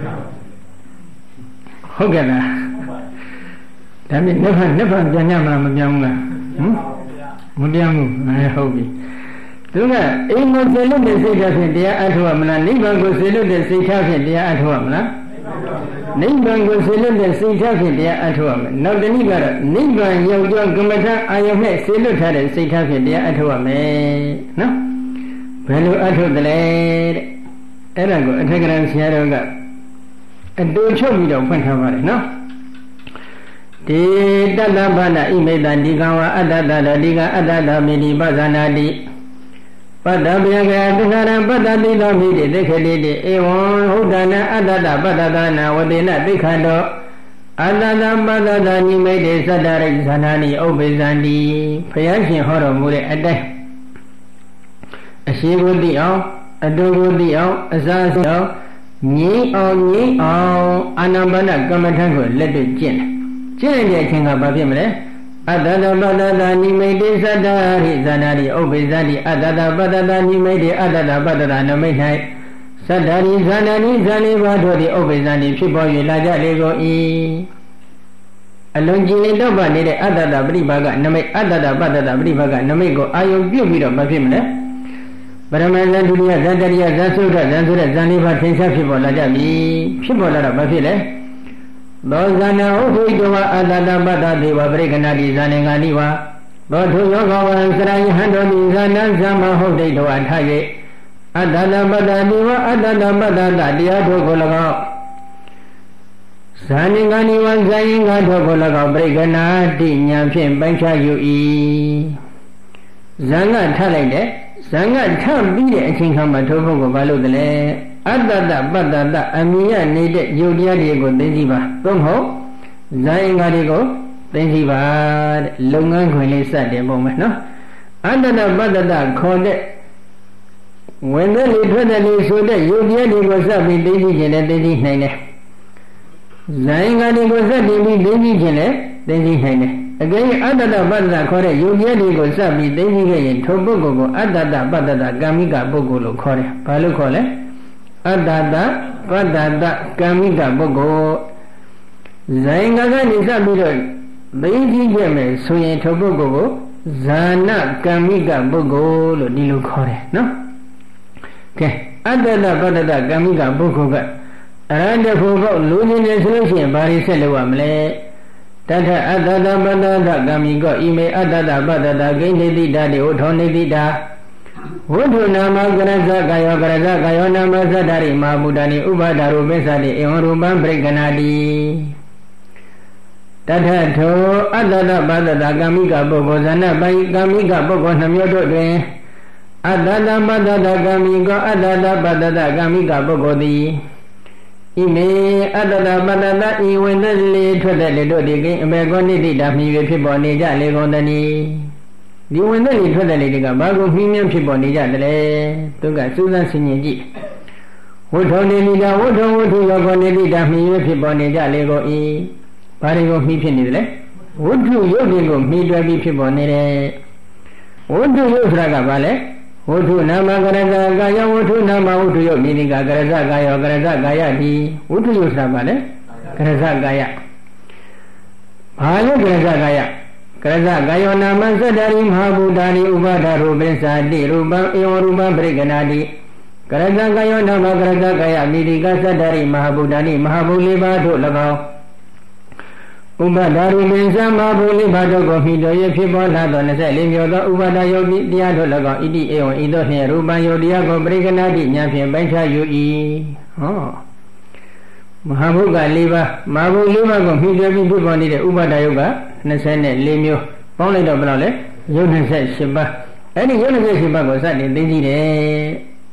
ဟုတ်ကဲ့လားဒါမြင်နိဗ္ဗာန်နိဗ္ဗာန်ပြန်ရမှာမပြောင်းဘူးလားဟမ်မပြောင်းဘူးအဲဟုတ်ပြီသူကအိမ်ကိုစေလွတ်တဲ့စိတ်ဓာတ်ဖြင့်တရားအထုတ်ရမလားနိဗ္ဗာန်ကိုစေလွတ်တဲ့စိတ်ဓာတ်ဖြင့်တရားအထုတ်ရမလားနိဗ္ဗာန်ကိုစေလွတ်တဲ့စိတ်ဓာတ်ဖြင့်တရားအထုတ်ရမယ်နောက်တနည်းကတော့နိဗ္ဗာန်ရောက်ကြောင်းကမ္မထအာယုန်နဲ့စေလွတ်ထားတဲ့စိတ်ဓာတ်ဖြင့်တရားအထုတ်ရမယ်နော်ဘယ်လိုအထုတ်တယ်လဲတဲ့အဲ့ဒါကိုအထက်ကရံဆရာတော်ကအတူချုပ်ပြီးတော့ဖွင့်ထားပါတယ်နော်ဒီတတ္တဘာနာဣမိတ္တဒီကံဝအတ္တတတဒီကအတ္တတမိတိပဇာနာတိပတ္တဗျာကသင်္ခါရပတ္တတိသောမိတိသိခတိတိဧဝံဟုတ်တနာအတ္တတပတ္တသနာဝတိနသိခန္တောအတ္တတပတ္တသနိမိတ်တေသတ္တရိဇာနာနိဥပ္ပေဇန္တိဘုရားရှင်ဟောတော်မူတဲ့အတိုင်းအရှိကိုသိအောင်အတူကိုသိအောင်အစားဆုံးအောင်ငြိမ်းအောင်ငြိမ်းအောင်အာနာပါနကမ္မထံကိုလက်တွေ့ကျင့်တယ်ကျင့်တဲ့အချိန်ကဘာဖြစ်မလဲအတ္တတပတ္တသနိမိတ်တေသတ္တရိဇာနာနိဥပ္ပေဇန္တိအတ္တတပတ္တသနိမိတ်တေအတ္တတပတ္တသနမိတ်၌သတ္တရိဇာနာနိဇာနေဘာတို့သည်ဥပ္ပေဇန္တိဖြစ်ပေါ်၍လာကြလေကုန်၏အလုံးကြီးနေတော့ပါနေတဲ့အတ္တတပရိပါကနမိတ်အတ္တတပတ္တသပရိပါကနမိတ်ကိုအာယုံပြုတ်ပြီးတော့မဖြစ်မလဲပရမဇန်ဒုတိယဇန်တရိယဇန်သုဒ္ဓဇန်ဆိုတဲ့ဇန်လေးပါးထင်ရှားဖြစ်ပေါ်လာကြပြီဖြစ်ပေါ်လာတော့မဖြစ်လဲသောဇာနာဥဒိတဝအတ္တပတ္တဒေဝပရိကနာတိဇာနေငါနိဝါသောထုယောဂဝံစရယဟန္တောတိဇာနံသမဟုတ်ဒိတဝထ၍အတ္တပတ္တဒေဝအတ္တပတ္တတရားတို့ကို၎င်းဇာနေငါနိဝါဇာယင်္ဂတို့ကို၎င်းပရိကနာတိဉာဏ်ဖြင့်ပိုင်းခြားယူ၏ဇံကထလိုက်တဲ့ဇံကထပြီးတဲ့အချိန်ခါမှာထိုပုဂ္ဂိုလ်ဘာလို့တလဲအတ္တတပတ္တတအမြင်ရနေတဲ့ယုတ်တရားတွေကိုသိသိပါသို့မဟုတ်ဇာယင်္ဂတွေကိုသိသိပါတဲ့လုပ်ငန်းခွင်လေးစတင်ပုံမယ်နော်အတ္တတပတ္တတခေါ်တဲ့ဝင်တဲ့လေထွက်တဲ့လေဆိုတဲ့ယုတ်တရားတွေကိုစပြီးသိသိခြင်းနဲ့သိသိနိုင်တယ်ဇာယင်္ဂတွေကိုစတင်ပြီးသိသိခြင်းနဲ့သိသိနိုင်တယ်အကယ်၍အတ္တတပတ္တခေါ်တဲ့ယုတ်တရားတွေကိုစပြီးသိသိခဲ့ရင်ထိုပုဂ္ဂိုလ်ကိုအတ္တတပတ္တကာမိကပုဂ္ဂိုလ်လို့ခေါ်တယ်ဘာလို့ခေါ်လဲအတ္တတပတ္တကာမိကပုဂ္ဂိုလ်ဇာယင်္ဂကနေစပြီးတော့သိသိခဲ့မယ်ဆိုရင်ထိုပုဂ္ဂိုလ်ကိုဇာနာကာမိကပုဂ္ဂိုလ်လို့ဒီလိုခေါ်တယ်နော်ကဲအတ္တတပတ္တကာမိကပုဂ္ဂိုလ်ကအရဟတဖို့ကောလူချင်းနေဆိုလို့ရှိရင်ဘာတွေဆက်လုပ်ရမလဲတထအတ္တတပတ္တကာမိကောဣမေအတ္တတပတ္တဂိနေတိတာတိဥထောနေတိတာဝိထုနာမကရဇကာယောကရဇကာယောနာမသတ္တရိမဟာဗုဒ္ဓနိဥပါဒရုပ္ပသတိဧဝံရူပံပရိက္ခဏာတိတထထောအတ္တတပတ္တကာမိကပုဂ္ဂိုလ်ဇာနာပိုင်ကာမိကပုဂ္ဂိုလ်နှမျိုးတို့တွင်အတ္တတပတ္တကာမိကောအတ္တတပတ္တကာမိကပုဂ္ဂိုလ်သည်ဣမေအတ္တတပတ္တဤဝိနည်းလေထွက်တဲ့လေတို့ဒီကိအမေကောနိတိတာမြည်ဖြစ်ပေါ်နေကြလေကုန်တည်းဒီဝင်တဲ့လေထွက်တဲ့လေတွေကဘာကိုမှီးမြန်းဖြစ်ပေါ်နေကြတယ်လဲသူကစူးစမ်းဆင်ခြင်ကြည့်ဝဋ္ထုနေလိတာဝဋ္ထုဝဋ္ထုယောကောနေလိတာမှီးဖြစ်ပေါ်နေကြလေကုန်၏ဘာတွေကိုမှီးဖြစ်နေတယ်လဲဝဋ္ထုရုပ်တွေကိုမှီးတွဲပြီးဖြစ်ပေါ်နေတယ်ဝဋ္ထုရုပ်ဆိုတာကဘာလဲဝဋ္ထုနာမကရဇကာယဝဋ္ထုနာမဝဋ္ထုရုပ်နိတိကကရဇကာယောကရဇကာယတိဝဋ္ထုရုပ်ဆိုတာဘာလဲကရဇကာယဘာလဲကရဇကာယကရဇကာယောနာမသတ္တရိမဟာဗုဒ္ဓနိဥပါဒရုပ္ပသတိရူပံဧဝရူပံပရိက္ခဏာတိကရဇကာယောနာမကရဇကာယနိတိကသတ္တရိမဟာဗုဒ္ဓနိမဟာဗုဒ္ဓလေးပါးတို့၎င်းဥပါဒရုပ္ပသမဟာဗုဒ္ဓလေးပါးတို့ကိုမိတော်ရဖြစ်ပေါ်လာသောနှစ်ဆယ်လေးမျိုးသောဥပါဒယုတ်တိတရားတို့၎င်းဣတိဧဝံဤသို့နှင့်ရူပံယုတ်တရားကိုပရိက္ခဏာတိဉာဏ်ဖြင့်ပိုင်းခြားယူ၏ဟောမဟာဗုဒ္ဓလေးပါးမဟာဗုဒ္ဓလေးပါးကိုမိတော်ပြီးဖြစ်ပေါ်နေတဲ့ဥပါဒယုတ်ကနှစ်ဆယ်လေးမျိုးပေါင်းလိုက်တော့ဘယ်လောက်လဲယုတ်နှစ်ဆယ်ရှစ်ပါးအဲ့ဒီယုတ်နှစ်ဆယ်ရှစ်ပါးကိုစတင်သိသိတယ်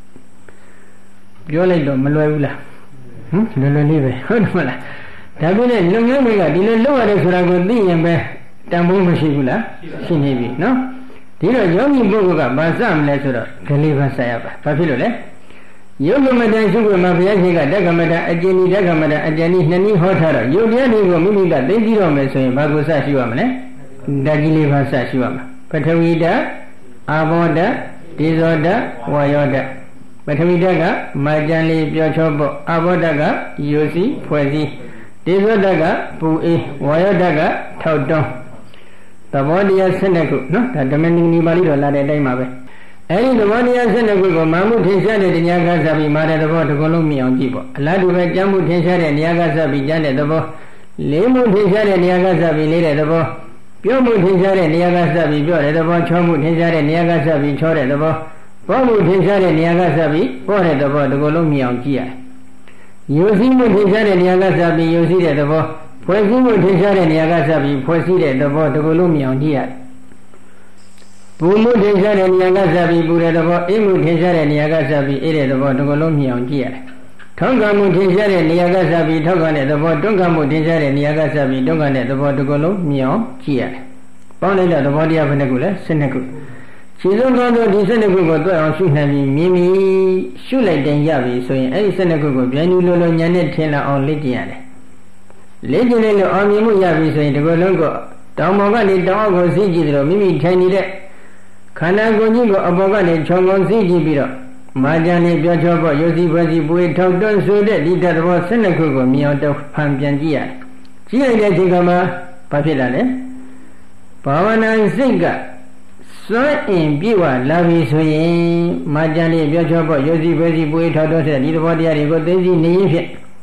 ပြောလိုက်တော့မလွယ်ဘူးလားဟမ်လွယ်လွယ်လေးပဲဟုတ်တယ်မလားဒါပြည့်တဲ့လုံငန်းတွေကဒီလိုလုပ်ရတယ်ဆိုတာကိုသိရင်ပဲတန်ဖိုးမရှိဘူးလားရှိနေပြီနော်ဒီတော့ယောဂီပုဂ္ဂိုလ်ကဘာစမလဲဆိုတော့ဂလေးပါဆက်ရပါဘာဖြစ်လို့လဲယုတ်ကမတန်ရှုခွင့်မှာဘုရားရှင်ကတက္ကမတန်အကျဉ်းဤတက္ကမတန်အကျဉ်းဤနှစ်နည်းဟောထားတော့ယုတ်တရားတွေကိုမိမိကသိသိတော့မယ်ဆိုရင်ဘာကိုစရှုရမလဲဓာတ်ကြီးလေးပါစရှုရမှာပထဝီဓာတ်အာဘောဓာတ်ဒေဇောဓာတ်ဝါယောဓာတ်ပထဝီဓာတ်ကမာကျန်လေးပြောချောပေါ့အာဘောဓာတ်ကယိုစီဖွဲ့စည်းဒေဇောဓာတ်ကပူအေးဝါယောဓာတ်ကထောက်တွန်းသဘောတရား၁၂ခုနော်ဒါဓမ္မနိနီပါဠိတော်လာတဲ့အတိုင်းပါပဲအဲဒီသဘောတရား၁၂ခုကိုမာမှုထင်ရှားတဲ့တရားကစားပြီးမာတဲ့သဘောတစ်ခုလုံးမြင်အောင်ကြည့်ပေါ့အလားတူပဲကြမ်းမှုထင်ရှားတဲ့တရားကစားပြီးကြမ်းတဲ့သဘောလေးမှုထင်ရှားတဲ့တရားကစားပြီးလေးတဲ့သဘောပြောမှုထင်ရှားတဲ့နေရာကစပြီးပြောတဲ့သဘောချောမှုထင်ရှားတဲ့နေရာကစပြီးချောတဲ့သဘောပေါ်မှုထင်ရှားတဲ့နေရာကစပြီးပေါ်တဲ့သဘောဒီလိုလုံးမြင်အောင်ကြည့်ရတယ်။ယုံစည်းမှုထင်ရှားတဲ့နေရာကစပြီးယုံစည်းတဲ့သဘောဖွဲ့စည်းမှုထင်ရှားတဲ့နေရာကစပြီးဖွဲ့စည်းတဲ့သဘောဒီလိုလုံးမြင်အောင်ကြည့်ရတယ်။ပူမှုထင်ရှားတဲ့နေရာကစပြီးပူတဲ့သဘောအေးမှုထင်ရှားတဲ့နေရာကစပြီးအေးတဲ့သဘောဒီလိုလုံးမြင်အောင်ကြည့်ရတယ်။ထောက်ကမှုထင်ရှားတဲ့နေရာကစပြီးထောက်ကတဲ့သဘောတွန်းကမှုထင်ရှားတဲ့နေရာကစပြီးတွန်းကတဲ့သဘောဒီလိုလုံးမြင်အောင်ကြည့်ရတယ်။ပေါင်းလိုက်တဲ့သဘောတရားဘယ်နှခုလဲ၁၂ခုခြေစုံကောင်းသောဒီ၁၂ခုကိုတွေ့အောင်ရှုနိုင်ပြီးမြင်ပြီးရှုလိုက်တဲ့ရပြီဆိုရင်အဲ့ဒီ၁၂ခုကိုပြန်ယူလို့လို့ညာနဲ့ထင်လာအောင်လေ့ကျင့်ရတယ်လေ့ကျင့်လိုက်လို့အောင်မြင်မှုရပြီဆိုရင်ဒီလိုလုံးကတောင်ပေါ်ကနေတောင်အောက်ကိုစီးကြည့်တယ်လို့မိမိထိုင်နေတဲ့ခန္ဓာကိုယ်ကြီးကိုအပေါ်ကနေခြုံငုံစီးကြည့်ပြီးတော့မာကျန်လေးပြောချောဖို့ရုပ်စီဖွဲ့စီပွေထောက်တွန်းဆိုတဲ့ဒီတတ်တော်၁၂ခုကိုမြင်အောင်တော့ဖန်ပြန်ကြည့်ရတယ်ကြည့်လိုက်တဲ့အချိန်ကမှဘာဖြစ်လာလဲဘာဝနာစိတ်ကစွန့်အင်ပြေဝလာပြီဆိုရင်မာကျန်လေးပြောချောဖို့ရုပ်စီဖွဲ့စီပွေထောက်တွန်းတဲ့ဒီသဘောတရားတွေကိုသိသိနေရင်ဖြင့်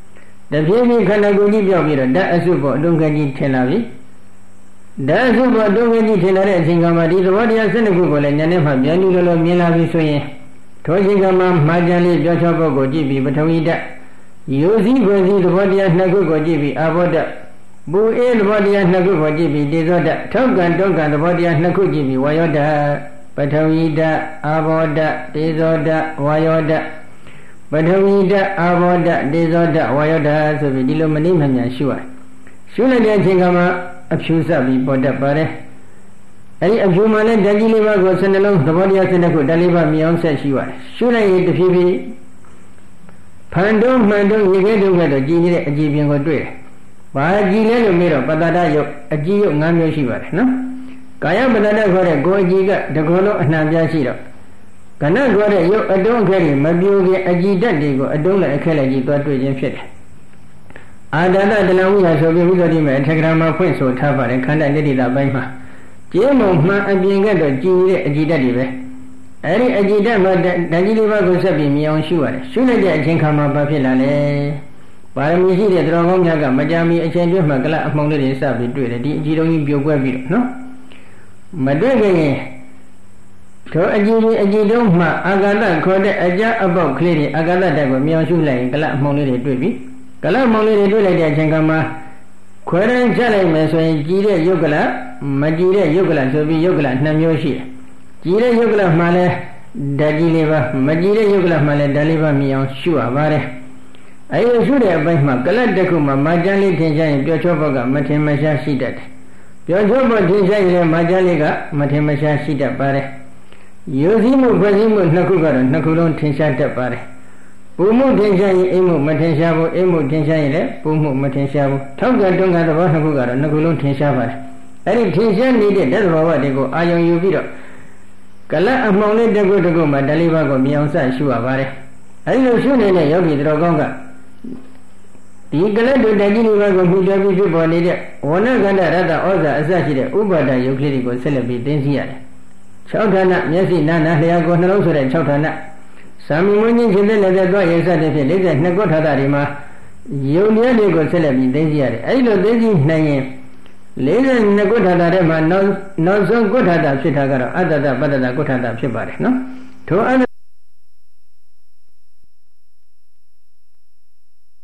တဖြည်းဖြည်းခန္ဓာကိုယ်ကြီးပြောက်ပြီးတော့ဓာတ်အစုပေါ်အတွင်းကကြီးထင်လာပြီဓာတ်အစုပေါ်အတွင်းကကြီးထင်လာတဲ့အချိန်ကမှဒီသဘောတရား၁၂ခုကိုလည်းဉာဏ်နဲ့မှပြန်ပြီးလို့မြင်လာပြီဆိုရင်ထိုအချိန်ကမှမှားကြလေးပြောချောပုဂ္ဂိုလ်ကြည့်ပြီးပထဝီဓာတ်ယောဇီဖွယ်စီသဘောတရားနှစ်ခုကိုကြည့်ပြီးအာဘောဓာတ်ပူအေးသဘောတရားနှစ်ခုကိုကြည့်ပြီးတေဇောဓာတ်ထောက်ကံတောက်ကံသဘောတရားနှစ်ခုကြည့်ပြီးဝါယောဓာတ်ပထဝီဓာတ်အာဘောဓာတ်တေဇောဓာတ်ဝါယောဓာတ်ပထဝီဓာတ်အာဘောဓာတ်တေဇောဓာတ်ဝါယောဓာတ်ဆိုပြီးဒီလိုမနှိမ့်မမြန်ရှုရတယ်ရှုလိုက်တဲ့အချိန်ကမှအဖြူစပြီးပေါ်တတ်ပါတယ်အဲဒီအဖြူမှလည်းဓာတ်ကြီးလေးပါးကိုဆယ်နှလုံးသဘောတရားဆယ်နှစ်ခုဓာတ်လေးပါးမြင်အောင်ဆက်ရှုရတယ်ရှုလိုက်ရင်တဖြည်းဖြည်းဖန်တုံးမှန်တုံးရေခဲတုံးကတော့ကြည်နေတဲ့အကြည်ပြင်ကိုတွေ့တယ်ဘာကြည်လဲလို့မေးတော့ပတ္တဒယုတ်အကြည်ယုတ်၅မျိုးရှိပါတယ်နော်ကာယပတ္တဒခေါ်တဲ့ကိုယ်အကြည်ကတကောလုံးအနှံပြားရှိတော့ကဏ္ဍခေါ်တဲ့ယုတ်အတုံးခဲတွေမပြိုခင်အကြည်ဓာတ်တွေကိုအတုံးလိုက်အခဲလိုက်ကြီးသွားတွေ့ခြင်းဖြစ်တယ်အာတတတလဝိဟာဆိုပြီးဥဒ္ဒတိမဲ့အထက်ကရာမှာဖွင့်ဆိုထားပါတယ်ခန္ဓာနိတိတာပိုင်းမှာကျင်းမမှန်အပြင်ကတော့ကြည်နေတဲ့အကြည်ဓာတ်တွေပဲအဲ့ဒီအကြည်ဓာတ်မှာဓာတ်ကြီးလေးပါးကိုဆက်ပြီးမြင်အောင်ရှုရတယ်ရှုလိုက်တဲ့အချိန်ခါမှာဘာဖြစ်လာလဲပါရမီရှိတဲ့တော်ကောင်းများကမကြမီအချိန်တွင်းမှာကလအမှောင်လေးတွေစပြီးတွေ့တယ်ဒီအကြည်တော်ကြီးပြိုကွဲပြီးတော့နော်မတွေ့ခင်ထိုအကြည်ကြီးအကြည်တုံးမှအာဂတခေါ်တဲ့အကြအပေါက်ကလေးတွေအာဂတတက်ကိုမြင်အောင်ရှုလိုက်ရင်ကလအမှောင်လေးတွေတွေ့ပြီကလအမှောင်လေးတွေတွေ့လိုက်တဲ့အချိန်ခါမှာခွဲတိုင်းချက်လိုက်မယ်ဆိုရင်ကြည်တဲ့ယုတ်ကလမကြည်တဲ့ယုတ်ကလဆိုပြီးယုတ်ကလနှစ်မျိုးရှိတယ်ကြည်တဲ့ယုတ်ကလမှလည်းဓာတ်ကြီးလေးပါမကြည်တဲ့ယုတ်ကလမှလည်းဓာတ်လေးပါမြင်အောင်ရှုရပါတယ်အဲဒီရှုတဲ့အပိုင်းမှာကလတ်တစ်ခုမှာမာကျန်းလေးထင်ရှားရင်ပြောချောဘကမထင်မရှားရှိတတ်တယ်ပြောချောဘထင်ရှားရင်မာကျန်းလေးကမထင်မရှားရှိတတ်ပါတယ်ယောဇီမှုဖွဲ့စည်းမှုနှစ်ခုကတော့နှစ်ခုလုံးထင်ရှားတတ်ပါတယ်ပူမှုထင်ရှားရင်အိမ်မှုမထင်ရှားဘူးအိမ်မှုထင်ရှားရင်လည်းပူမှုမထင်ရှားဘူးထောက်ကတွန်းကသဘောနှစ်ခုကတော့နှစ်ခုလုံးထင်ရှားပါတယ်အဲဒီထင်ရှားနေတဲ့ဓာတ်သဘာဝတွေကိုအာယုံယူပြီးတော့ကလတ်အမှောင်လေးတစ်ခုတစ်ခုမှာဓာတ်လေးပါးကိုမြင်အောင်စရှုရပါတယ်အဲဒီလိုရှုနေတဲ့ယောဂီတော်ကောင်းကဒီကလတ်တို့ဓာတ်ကြီးလေးပါးကိုမှုတွဲပြီးဖြစ်ပေါ်နေတဲ့ဝဏကန္တရတ္တဩဇာအစရှိတဲ့ဥပါဒယုတ်ကလေးတွေကိုဆက်လက်ပြီးသိသိရတယ်၆ဌာနမျက်စိနားနာလျှာကိုနှလုံးဆိုတဲ့၆ဌာနသာမီမွင်းချင်းရှင်တဲ့လက်သက်သွားရစတဲ့ဖြင့်၄၂ခုဌာနတွေမှာယုံတရားတွေကိုဆက်လက်ပြီးသိသိရတယ်အဲဒီလိုသိသိနိုင်ရင်၄၂ခုဌာနထဲမှာနောက်နောက်ဆုံးခုဌာနဖြစ်တာကတော့အတ္တတပတ္တတခုဌာနဖြစ်ပါတယ်နော်ထိုအ